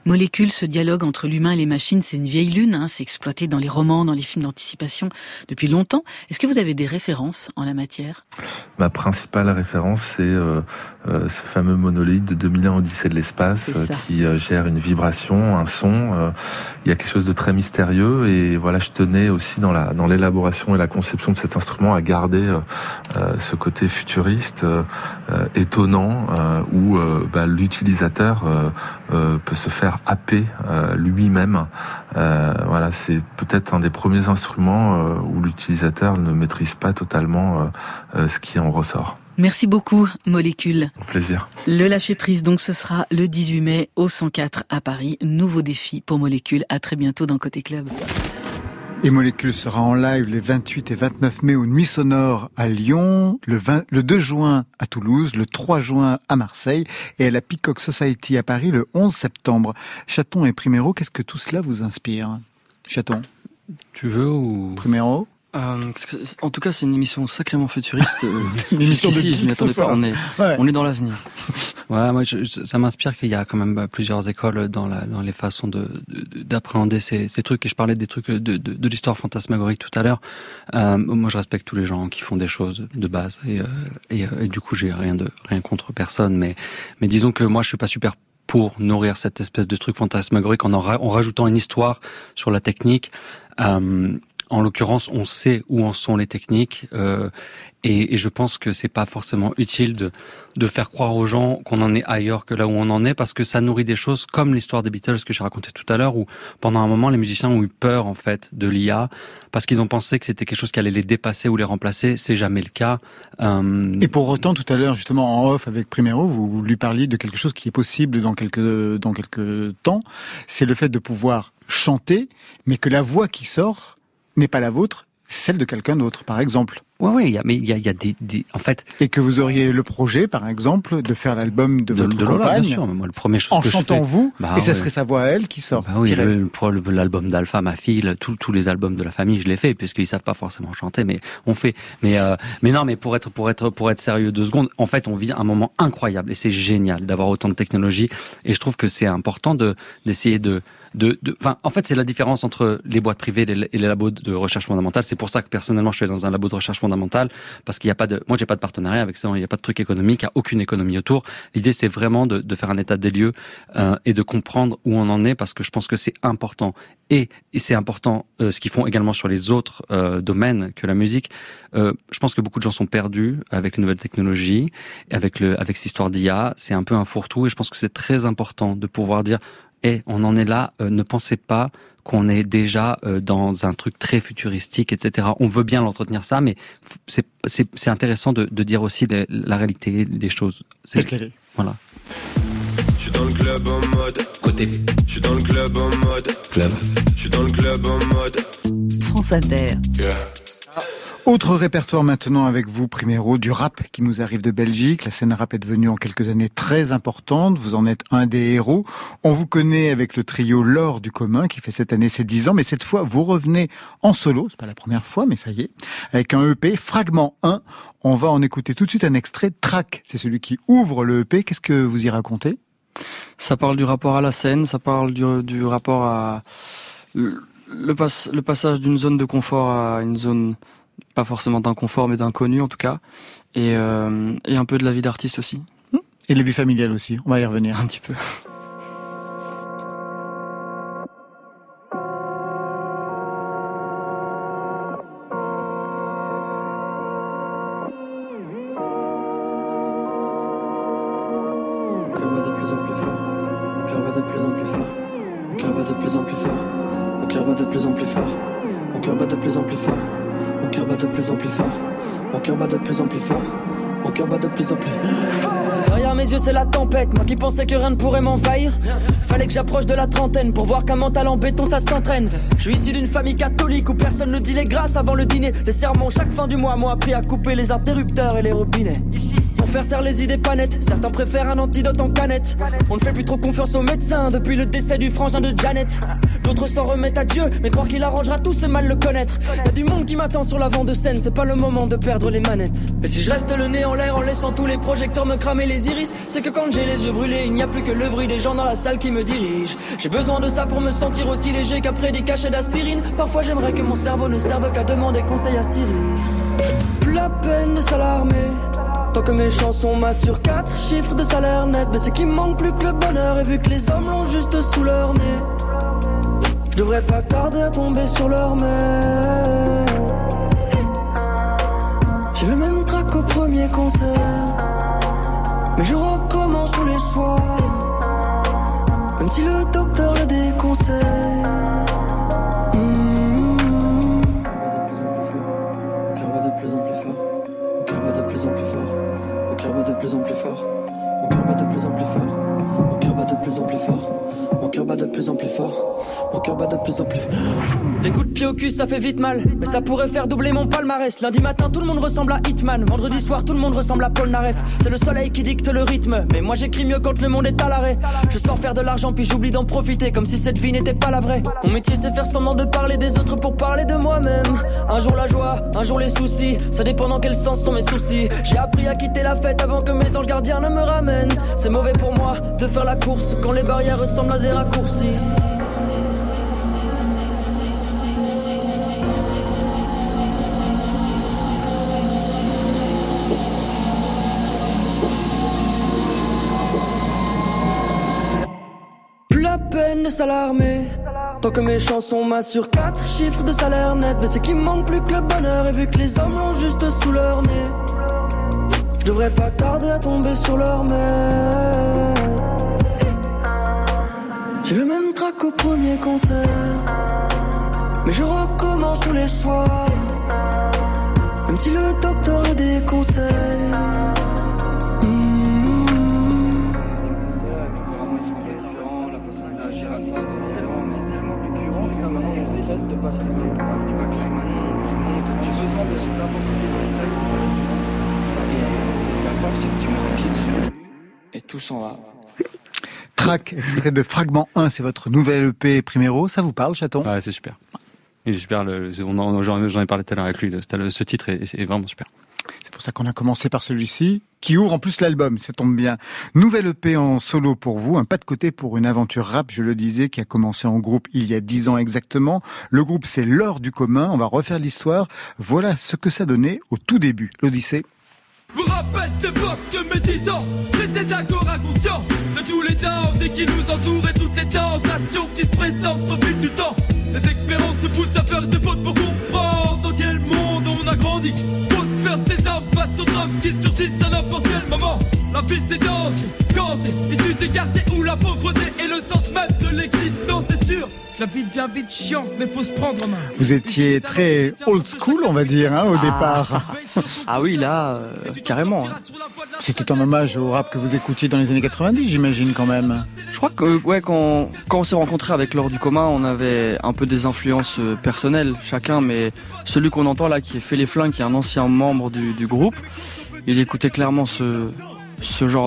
Molécule, ce dialogue entre l'humain et les machines, c'est une vieille lune, hein, c'est exploité dans les romans, dans les films d'anticipation depuis longtemps. Est-ce que vous avez des références en la matière ? Ma principale référence, c'est ce fameux monolithe de 2001 Odyssée de l'espace qui gère une vibration, un son. Il y a quelque chose de très mystérieux et voilà, je tenais aussi dans l'élaboration et la conception de cet instrument à garder ce côté futuriste, étonnant, où l'utilisateur peut se faire happer lui-même. Voilà, c'est peut-être un des premiers instruments où l'utilisateur ne maîtrise pas totalement ce qui en ressort. Merci beaucoup, Molécule. Au plaisir. Le lâcher-prise, donc, ce sera le 18 mai au 104 à Paris. Nouveau défi pour Molécule. À très bientôt dans Côté Club. Et Molécule sera en live les 28 et 29 mai aux Nuits Sonores à Lyon, le 2 juin à Toulouse, le 3 juin à Marseille et à la Peacock Society à Paris le 11 septembre. Chaton et Primero, qu'est-ce que tout cela vous inspire ? Chaton ? Tu veux ou... Primero ? En tout cas, c'est une émission sacrément futuriste. C'est une émission de geek, je m'y attendais pas. On est dans l'avenir. Ouais, moi, ça m'inspire qu'il y a quand même plusieurs écoles dans les façons d'appréhender ces trucs. Et je parlais des trucs de l'histoire fantasmagorique tout à l'heure. Moi, je respecte tous les gens qui font des choses de base. Et du coup, j'ai rien contre personne. Mais disons que moi, je suis pas super pour nourrir cette espèce de truc fantasmagorique en rajoutant une histoire sur la technique. En l'occurrence, on sait où en sont les techniques et je pense que c'est pas forcément utile de faire croire aux gens qu'on en est ailleurs que là où on en est, parce que ça nourrit des choses comme l'histoire des Beatles que j'ai raconté tout à l'heure, où pendant un moment les musiciens ont eu peur en fait de l'IA parce qu'ils ont pensé que c'était quelque chose qui allait les dépasser ou les remplacer. C'est jamais le cas. Et pour autant, tout à l'heure, justement en off avec Primero, vous lui parliez de quelque chose qui est possible dans quelques temps. C'est le fait de pouvoir chanter, mais que la voix qui sort n'est pas la vôtre, c'est celle de quelqu'un d'autre, par exemple. Ouais, il y a des en fait. Et que vous auriez le projet, par exemple, de faire l'album de votre compagne, bien sûr, mais moi, le premier chose en que chantant je fais, vous, et ça serait sa voix à elle qui sort. Bah oui, l'album d'Alpha, ma fille, tous les albums de la famille, je les fais, puisqu'ils savent pas forcément chanter, mais on fait. Mais non, mais pour être sérieux 2 secondes, en fait, on vit un moment incroyable, et c'est génial d'avoir autant de technologie, et je trouve que c'est important d'essayer en fait, c'est la différence entre les boîtes privées et les labos de recherche fondamentale. C'est pour ça que personnellement, je suis dans un labo de recherche fondamentale, parce qu'il y a pas moi, j'ai pas de partenariat avec ça, il n'y a pas de truc économique, il n'y a aucune économie autour. L'idée, c'est vraiment de faire un état des lieux, et de comprendre où on en est, parce que je pense que c'est important. Et c'est important, ce qu'ils font également sur les autres, domaines que la musique. Je pense que beaucoup de gens sont perdus avec les nouvelles technologies, avec cette histoire d'IA. C'est un peu un fourre-tout, et je pense que c'est très important de pouvoir dire, on en est là, ne pensez pas qu'on est déjà dans un truc très futuristique, etc. On veut bien l'entretenir ça, mais c'est intéressant de dire aussi la réalité des choses. Voilà. Je suis dans le club en mode côté. Je suis dans le club en mode club. Je suis dans le club en mode France Inter. Yeah. Autre répertoire maintenant avec vous, Primero, du rap qui nous arrive de Belgique. La scène rap est devenue en quelques années très importante. Vous en êtes un des héros. On vous connaît avec le trio L'Or du commun qui fait cette année ses 10 ans. Mais cette fois, vous revenez en solo. C'est pas la première fois, mais ça y est. Avec un EP, Fragment 1. On va en écouter tout de suite un extrait. Track, c'est celui qui ouvre le EP. Qu'est-ce que vous y racontez ? Ça parle du rapport à la scène. Ça parle du rapport à le passage d'une zone de confort à une zone... pas forcément d'inconfort, mais d'inconnu en tout cas, et un peu de la vie d'artiste aussi. Et la vie familiale aussi, on va y revenir. Un petit peu. Mon cœur bat de plus en plus fort, mon cœur bat de plus en plus fort, mon cœur bat de plus en plus fort, mon cœur bat de plus en plus fort, mon cœur bat de plus en plus fort. Mon cœur bat de plus en plus fort. Mon cœur bat de plus en plus fort. Mon cœur bat de plus en plus. Derrière mes yeux c'est la tempête. Moi qui pensais que rien ne pourrait m'envahir. Fallait que j'approche de la trentaine pour voir qu'un mental en béton ça s'entraîne. Je suis issu d'une famille catholique où personne ne dit les grâces avant le dîner. Les sermons chaque fin du mois m'ont appris à couper les interrupteurs et les robinets. Ici, pour faire taire les idées pas nettes. Certains préfèrent un antidote en canette. On ne fait plus trop confiance aux médecins depuis le décès du frangin de Janet. D'autres s'en remettent à Dieu, mais croire qu'il arrangera tout, c'est mal le connaître. Y'a du monde qui m'attend sur l'avant de scène, c'est pas le moment de perdre les manettes. Et si je reste le nez en l'air en laissant tous les projecteurs me cramer les iris, c'est que quand j'ai les yeux brûlés, il n'y a plus que le bruit des gens dans la salle qui me dirigent. J'ai besoin de ça pour me sentir aussi léger qu'après des cachets d'aspirine. Parfois j'aimerais que mon cerveau ne serve qu'à demander conseil à Siri. Plus la peine de s'alarmer, tant que mes chansons m'assurent 4 chiffres de salaire net. Mais c'est qu'il manque plus que le bonheur, et vu que les hommes l'ont juste sous leur nez, je devrais pas tarder à tomber sur leur main. J'ai le même trac au premier concert, mais je recommence tous les soirs, même si le docteur le déconseille. Mon cœur bat de plus en plus fort, mon cœur bat de plus en plus fort, mon cœur bat de plus en plus fort, mon cœur bat de plus en plus fort, mon cœur bat de plus en plus fort, mon cœur bat de plus en plus fort, mon cœur bat de plus en plus. Les coups de pied au cul ça fait vite mal, mais ça pourrait faire doubler mon palmarès. Lundi matin tout le monde ressemble à Hitman, vendredi soir tout le monde ressemble à Paul Naref. C'est le soleil qui dicte le rythme, mais moi j'écris mieux quand le monde est à l'arrêt. Je sors faire de l'argent puis j'oublie d'en profiter, comme si cette vie n'était pas la vraie. Mon métier c'est faire semblant de parler des autres pour parler de moi-même. Un jour la joie, un jour les soucis, ça dépend dans quel sens sont mes soucis. J'ai appris à quitter la fête avant que mes anges gardiens ne me ramènent. C'est mauvais pour moi de faire la course quand les barrières ressemblent à des raccourcis. La peine de s'alarmer, tant que mes chansons m'assurent 4 chiffres de salaire net. Mais c'est qu'il manque plus que le bonheur, et vu que les hommes l'ont juste sous leur nez, je devrais pas tarder à tomber sur leur main. J'ai le même trac au premier concert, mais je recommence tous les soirs, même si le docteur le déconseille. Et tout s'en va. Track, extrait de Fragment 1, c'est votre nouvelle EP Primero. Ça vous parle, Chaton ? Ouais, c'est super. Il est super. J'en ai parlé tout à l'heure avec lui. Ce titre est vraiment super. C'est pour ça qu'on a commencé par celui-ci, qui ouvre en plus l'album, ça tombe bien. Nouvelle EP en solo pour vous, un pas de côté pour une aventure rap, je le disais, qui a commencé en groupe il y a 10 ans exactement. Le groupe, c'est L'Or du commun, on va refaire l'histoire. Voilà ce que ça donnait au tout début, l'Odyssée. Vous rappelle l'époque de mes 10 ans, j'étais encore inconscient de tous les dangers qui nous entourent et toutes les tentations qui se présentent au fil du temps. Les expériences te poussent à faire des fautes pour comprendre dans quel monde on a grandi. Faut se faire ses armes face aux drames qui surgissent à n'importe quel moment. La vie c'est danger, quand t'es issu des quartiers où la pauvreté est le sens même de l'existence, c'est sûr. La vie devient vite chiante, mais faut se prendre en main. Vous étiez très old school, on va dire, au départ. Ah oui, là, carrément. C'était un hommage au rap que vous écoutiez dans les années 90, j'imagine, quand même. Je crois que, ouais, quand on s'est rencontrés avec L'Or du commun, on avait un peu des influences personnelles, chacun, mais celui qu'on entend là, qui fait les flingues, qui est un ancien membre du groupe, il écoutait clairement ce genre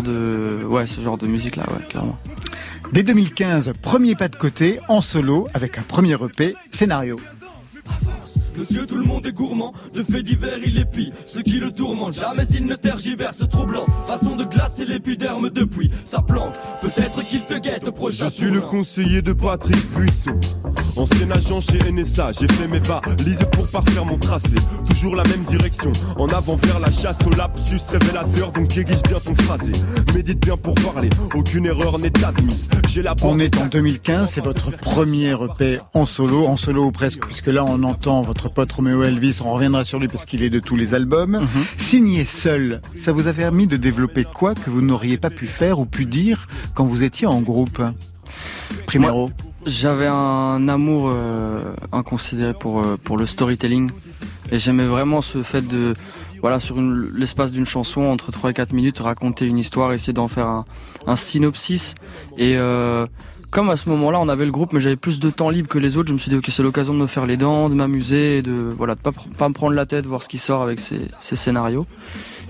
de musique là, ouais, clairement. Dès 2015, premier pas de côté, en solo, avec un premier EP, Scénario. Monsieur, tout le monde est gourmand, de faits divers il épie ceux qui le tourmentent, jamais il ne tergiverse troublant. Façon de glacer l'épiderme depuis sa planque, peut-être qu'il te guette prochain. Je suis le conseiller de Patrick Buisson, ancien agent chez NSA. J'ai fait mes valises pour parfaire mon tracé, toujours la même direction, en avant vers la chasse au lapsus révélateur. Donc aiguise bien ton phrasé, médite bien pour parler, aucune erreur n'est admise. On est en 2015, c'est votre premier EP en solo ou presque, puisque là on entend votre pote Roméo Elvis, on reviendra sur lui parce qu'il est de tous les albums. Signé seul, ça vous a permis de développer quoi que vous n'auriez pas pu faire ou pu dire quand vous étiez en groupe ? Primero. J'avais un amour inconsidéré pour le storytelling, et j'aimais vraiment ce fait de, voilà, sur l'espace d'une chanson, entre 3 et 4 minutes, raconter une histoire, essayer d'en faire un synopsis. Et comme à ce moment-là, on avait le groupe, mais j'avais plus de temps libre que les autres, je me suis dit, ok, c'est l'occasion de me faire les dents, de m'amuser, de pas me prendre la tête, voir ce qui sort avec ces scénarios.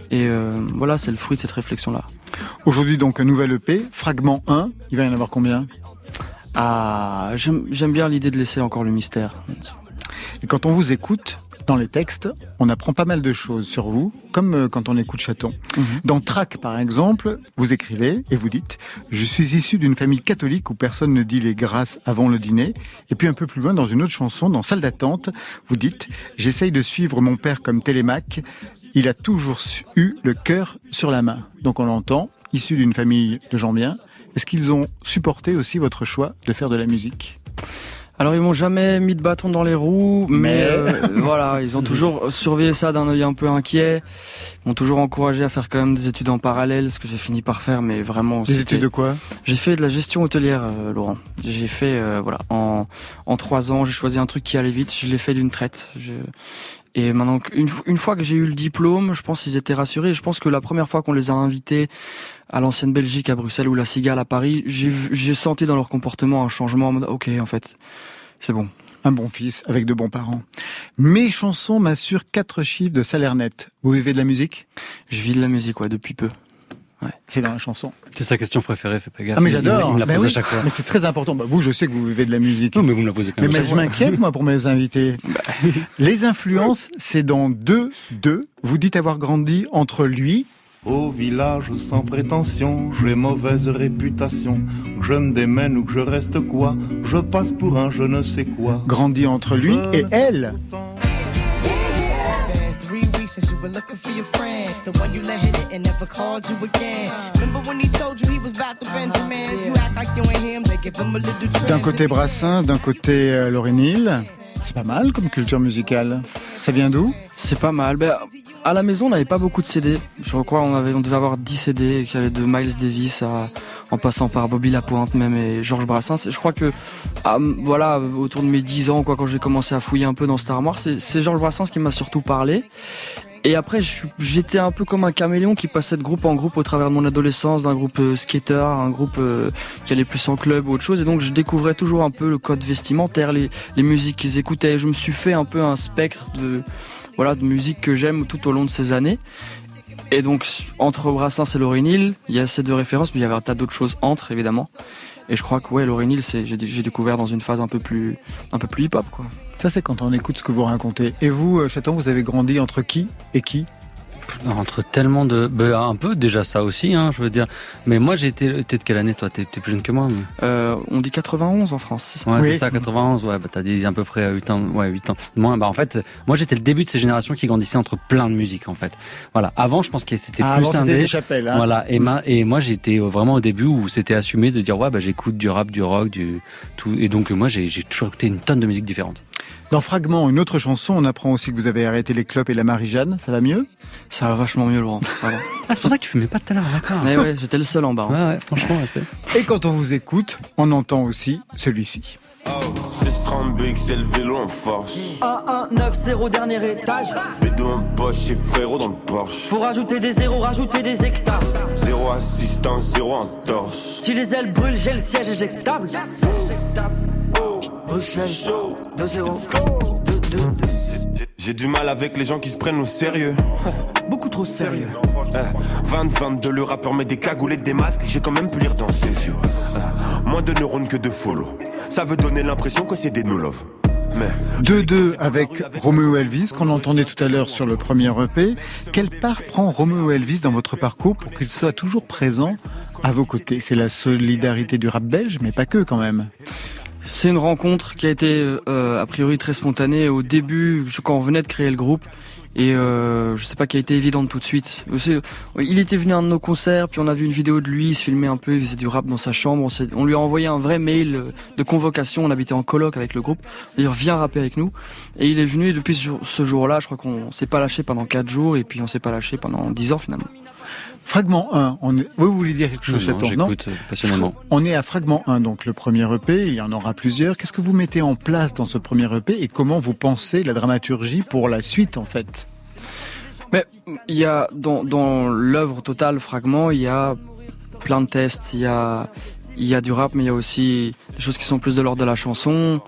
Et voilà, c'est le fruit de cette réflexion-là. Aujourd'hui donc un nouvel EP, Fragment 1, il va y en avoir combien ? Ah, j'aime bien l'idée de laisser encore le mystère. Et quand on vous écoute, dans les textes, on apprend pas mal de choses sur vous, comme quand on écoute Chaton. Dans Trac, par exemple, vous écrivez et vous dites « Je suis issu d'une famille catholique où personne ne dit les grâces avant le dîner ». Et puis un peu plus loin, dans une autre chanson, dans Salle d'attente, vous dites « J'essaye de suivre mon père comme Télémaque. Il a toujours eu le cœur sur la main ». Donc on l'entend, issu d'une famille de gens bien. Est-ce qu'ils ont supporté aussi votre choix de faire de la musique ? Alors ils m'ont jamais mis de bâton dans les roues, mais voilà, ils ont toujours surveillé ça d'un œil un peu inquiet. Ils m'ont toujours encouragé à faire quand même des études en parallèle, ce que j'ai fini par faire, mais vraiment. Des études de quoi ? J'ai fait de la gestion hôtelière, Laurent. J'ai fait voilà en 3 ans, j'ai choisi un truc qui allait vite, je l'ai fait d'une traite. Et maintenant, une fois que j'ai eu le diplôme, je pense qu'ils étaient rassurés. Je pense que la première fois qu'on les a invités à l'ancienne Belgique, à Bruxelles, ou la Cigale à Paris, j'ai senti dans leur comportement un changement en mode, ok, en fait, c'est bon. Un bon fils avec de bons parents. Mes chansons m'assurent 4 chiffres de salaire net. Vous vivez de la musique ? Je vis de la musique, ouais, depuis peu. Ouais. C'est dans la chanson. C'est sa question préférée, fais pas gaffe. Ah mais j'adore. Il me la pose à chaque fois. Mais c'est très important. Bah, vous, je sais que vous vivez de la musique. Non, mais vous me la posez quand même. Mais je m'inquiète, moi, pour mes invités. Les influences, c'est dans 2. Vous dites avoir grandi entre lui... Au village sans prétention, j'ai mauvaise réputation. Que je me démène ou que je reste quoi, je passe pour un je ne sais quoi. Grandi entre lui et elle. Since you were looking for your friend, the one you let hit it and never called you again. Remember when he told you he was about to Benjamins? You act like you ain't him, they give him a little trend. D'un côté Brassens, d'un côté Lauryn Hill. C'est pas mal comme culture musicale. Ça vient d'où ? C'est pas mal. Ben, à la maison, on n'avait pas beaucoup de CD. Je crois on devait avoir 10 CD qui allaient de Miles Davis en passant par Bobby Lapointe même et Georges Brassens. Je crois que voilà, autour de mes 10 ans, quand j'ai commencé à fouiller un peu dans cette armoire, c'est Georges Brassens qui m'a surtout parlé. Et après, j'étais un peu comme un caméléon qui passait de groupe en groupe au travers de mon adolescence, d'un groupe skater à un groupe qui allait plus en club ou autre chose. Et donc, je découvrais toujours un peu le code vestimentaire, les musiques qu'ils écoutaient. Je me suis fait un peu un spectre de musique que j'aime tout au long de ces années. Et donc, entre Brassens et Lauryn Hill, il y a ces 2 références, mais il y avait un tas d'autres choses entre, évidemment. Et je crois que Lauryn Hill, j'ai découvert dans une phase un peu plus hip-hop, quoi. Ça, c'est quand on écoute ce que vous racontez. Et vous, Chaton, vous avez grandi entre qui et qui ? Entre tellement de... un peu déjà ça aussi, hein, je veux dire. Mais moi, t'es de quelle année, toi ? T'es plus jeune que moi mais... On dit 91 en France, c'est ça ? Ouais, oui. C'est ça, 91, ouais, t'as dit à peu près 8 ans. Ouais, 8 ans. Moi, en fait, moi, j'étais le début de ces générations qui grandissaient entre plein de musique, en fait. Voilà. Avant, je pense que c'était plus scindé. C'était des chapelles, hein. Voilà. Et moi, j'étais vraiment au début où c'était assumé de dire, j'écoute du rap, du rock, tout. Et donc, moi, j'ai toujours écouté une tonne de musique différente. Dans Fragment, une autre chanson, on apprend aussi que vous avez arrêté les clopes et la Marie-Jeanne. Ça va mieux ? Ça va vachement mieux, Laurent. C'est pour ça que tu fumais pas tout à l'heure, d'accord. Mais ouais, j'étais le seul en bas. Ouais, franchement, respect. Et quand on vous écoute, on entend aussi celui-ci. 630 BX, c'est le vélo en force. 1190, dernier étage. Bédo en poche, chez frérot dans le Porsche. Faut rajouter des zéros, rajouter des hectares. 0 assistance, 0 entorse. Si les ailes brûlent, j'ai le siège éjectable. Bruxelles, 2-0. J'ai du mal avec les gens qui se prennent au sérieux. Beaucoup trop sérieux. 20-22, le rappeur met des cagoules et des masques. J'ai quand même pu lire dans ses yeux. Moins de neurones que de follow. Ça veut donner l'impression que c'est des no-love. 2-2 avec Romeo Elvis, qu'on entendait tout à l'heure sur le premier EP. Quelle part prend Romeo Elvis dans votre parcours pour qu'il soit toujours présent à vos côtés ? C'est la solidarité du rap belge, mais pas que quand même. C'est une rencontre qui a été a priori très spontanée au début, quand on venait de créer le groupe. Et je sais pas, qui a été évidente tout de suite. Il était venu à un de nos concerts, puis on a vu une vidéo de lui, il se filmait un peu, il faisait du rap dans sa chambre. On lui a envoyé un vrai mail de convocation, on habitait en coloc avec le groupe. D'ailleurs, viens rapper avec nous. Et il est venu, et depuis ce jour-là, je crois qu'on s'est pas lâché pendant 4 jours, et puis on s'est pas lâché pendant 10 ans finalement. Fragment 1, vous voulez dire quelque chose, Chaton ? Non, j'écoute passionnément. On est à Fragment 1, donc le premier EP, il y en aura plusieurs. Qu'est-ce que vous mettez en place dans ce premier EP et comment vous pensez la dramaturgie pour la suite en fait ? Mais il y a dans l'œuvre totale Fragment, il y a plein de tests, il y a du rap, mais il y a aussi des choses qui sont plus de l'ordre de la chanson.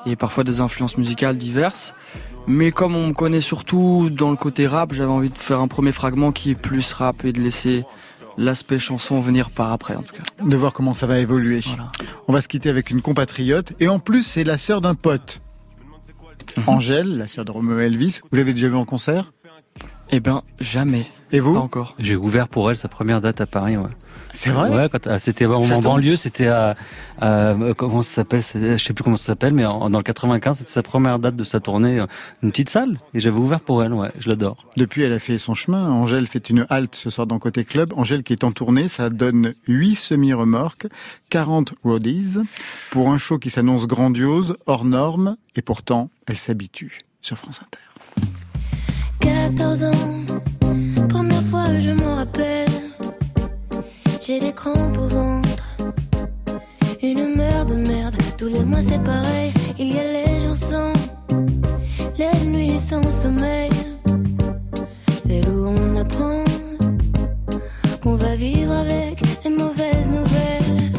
et parfois des influences musicales diverses. Mais comme on me connaît surtout dans le côté rap, j'avais envie de faire un premier fragment qui est plus rap et de laisser l'aspect chanson venir par après en tout cas. De voir comment ça va évoluer. Voilà. On va se quitter avec une compatriote et en plus c'est la sœur d'un pote. Angèle, la sœur de Romeo Elvis. Vous l'avez déjà vue en concert ? Eh ben, jamais. Et vous ? Pas encore. J'ai ouvert pour elle sa première date à Paris, ouais. C'est vrai ? Ouais, c'était en banlieue, c'était à comment ça s'appelle, je sais plus comment ça s'appelle, mais dans le 95, c'était sa première date de sa tournée, une petite salle, et j'avais ouvert pour elle, ouais, je l'adore. Depuis, elle a fait son chemin. Angèle fait une halte ce soir dans Côté Club. Angèle qui est en tournée, ça donne 8 semi-remorques, 40 roadies, pour un show qui s'annonce grandiose, hors norme, et pourtant, elle s'habitue sur France Inter. 14 ans, première fois je m'en rappelle. J'ai des crampes au ventre, une merde de merde. Tous les mois c'est pareil, il y a les jours sans, les nuits sans sommeil. C'est où on apprend qu'on va vivre avec les mauvaises nouvelles.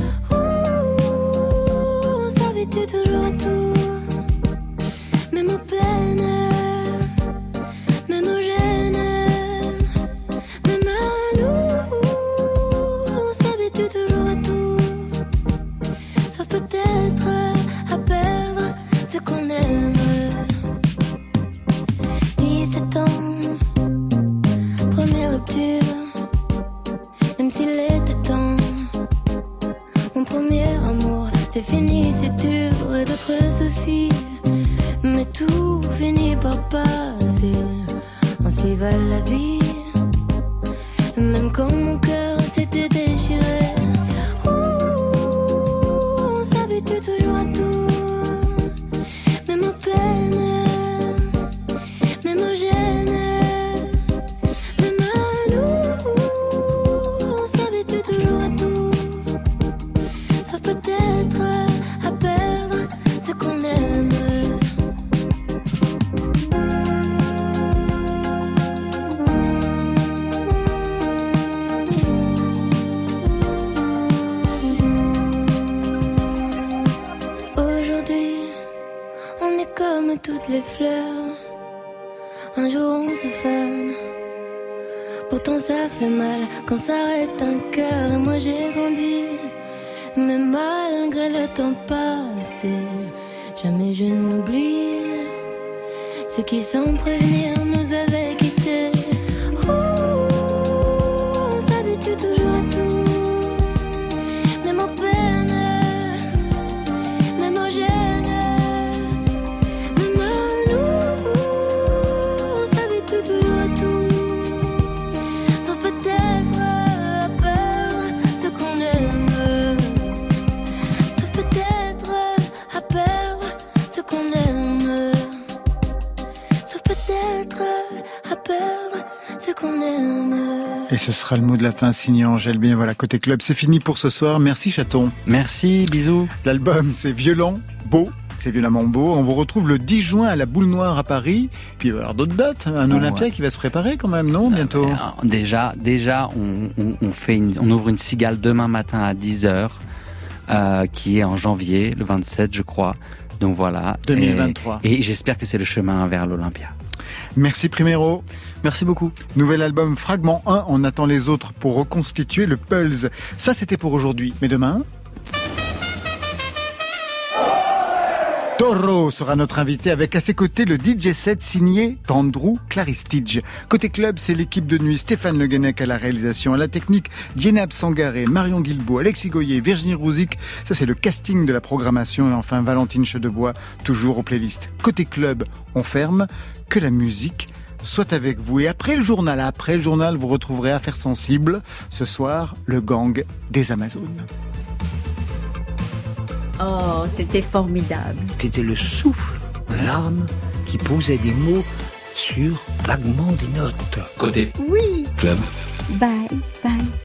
On s'habitue toujours à tout, même aux peines. Peut-être à perdre ce qu'on aime. 17 ans, première rupture, même s'il était temps. Mon premier amour, c'est fini, c'est dur et d'autres soucis, mais tout finit par passer. Ainsi va la vie, même quand mon cœur s'était déchiré. Toujours à tout, même aux peines, même aux gênes, même à nous. On s'habitue toujours à tout, sauf peut-être à perdre ce qu'on aime. Comme toutes les fleurs, un jour on se fane. Pourtant ça fait mal quand s'arrête un cœur. Et moi j'ai grandi, mais malgré le temps passé, jamais je n'oublie ceux qui sans prévenir nous avaient quittés. On s'habitue toujours à tout, même aux peines, même aux gênes. Et ce sera le mot de la fin signé Angèle. Bien voilà, Côté Club, c'est fini pour ce soir. Merci Chaton. Merci, bisous. L'album, c'est violent, beau. C'est violemment beau. On vous retrouve le 10 juin à la Boule Noire à Paris. Puis il va y avoir d'autres dates. Un Olympia qui va se préparer quand même, non, bientôt? Déjà, on ouvre une cigale demain matin à 10h, qui est en janvier, le 27, je crois. Donc voilà. 2023. Et j'espère que c'est le chemin vers l'Olympia. Merci Primero. Merci beaucoup. Nouvel album Fragment 1, on attend les autres pour reconstituer le Pulse. Ça c'était pour aujourd'hui, mais demain... Toro sera notre invité avec à ses côtés le DJ set signé d'Andrew Claristidge. Côté club, c'est l'équipe de nuit Stéphane Le Guenec à la réalisation, à la technique Dienab Sangaré, Marion Guilbault, Alexis Goyer, Virginie Rouzic. Ça c'est le casting de la programmation et enfin Valentine Chedebois, toujours aux playlists. Côté club, on ferme, que la musique soit avec vous. Et après le journal, vous retrouverez Affaires sensibles. Ce soir, le gang des Amazones. Oh, c'était formidable. C'était le souffle de l'âme qui posait des mots sur vaguement des notes. Côté oui. Club. Bye, bye.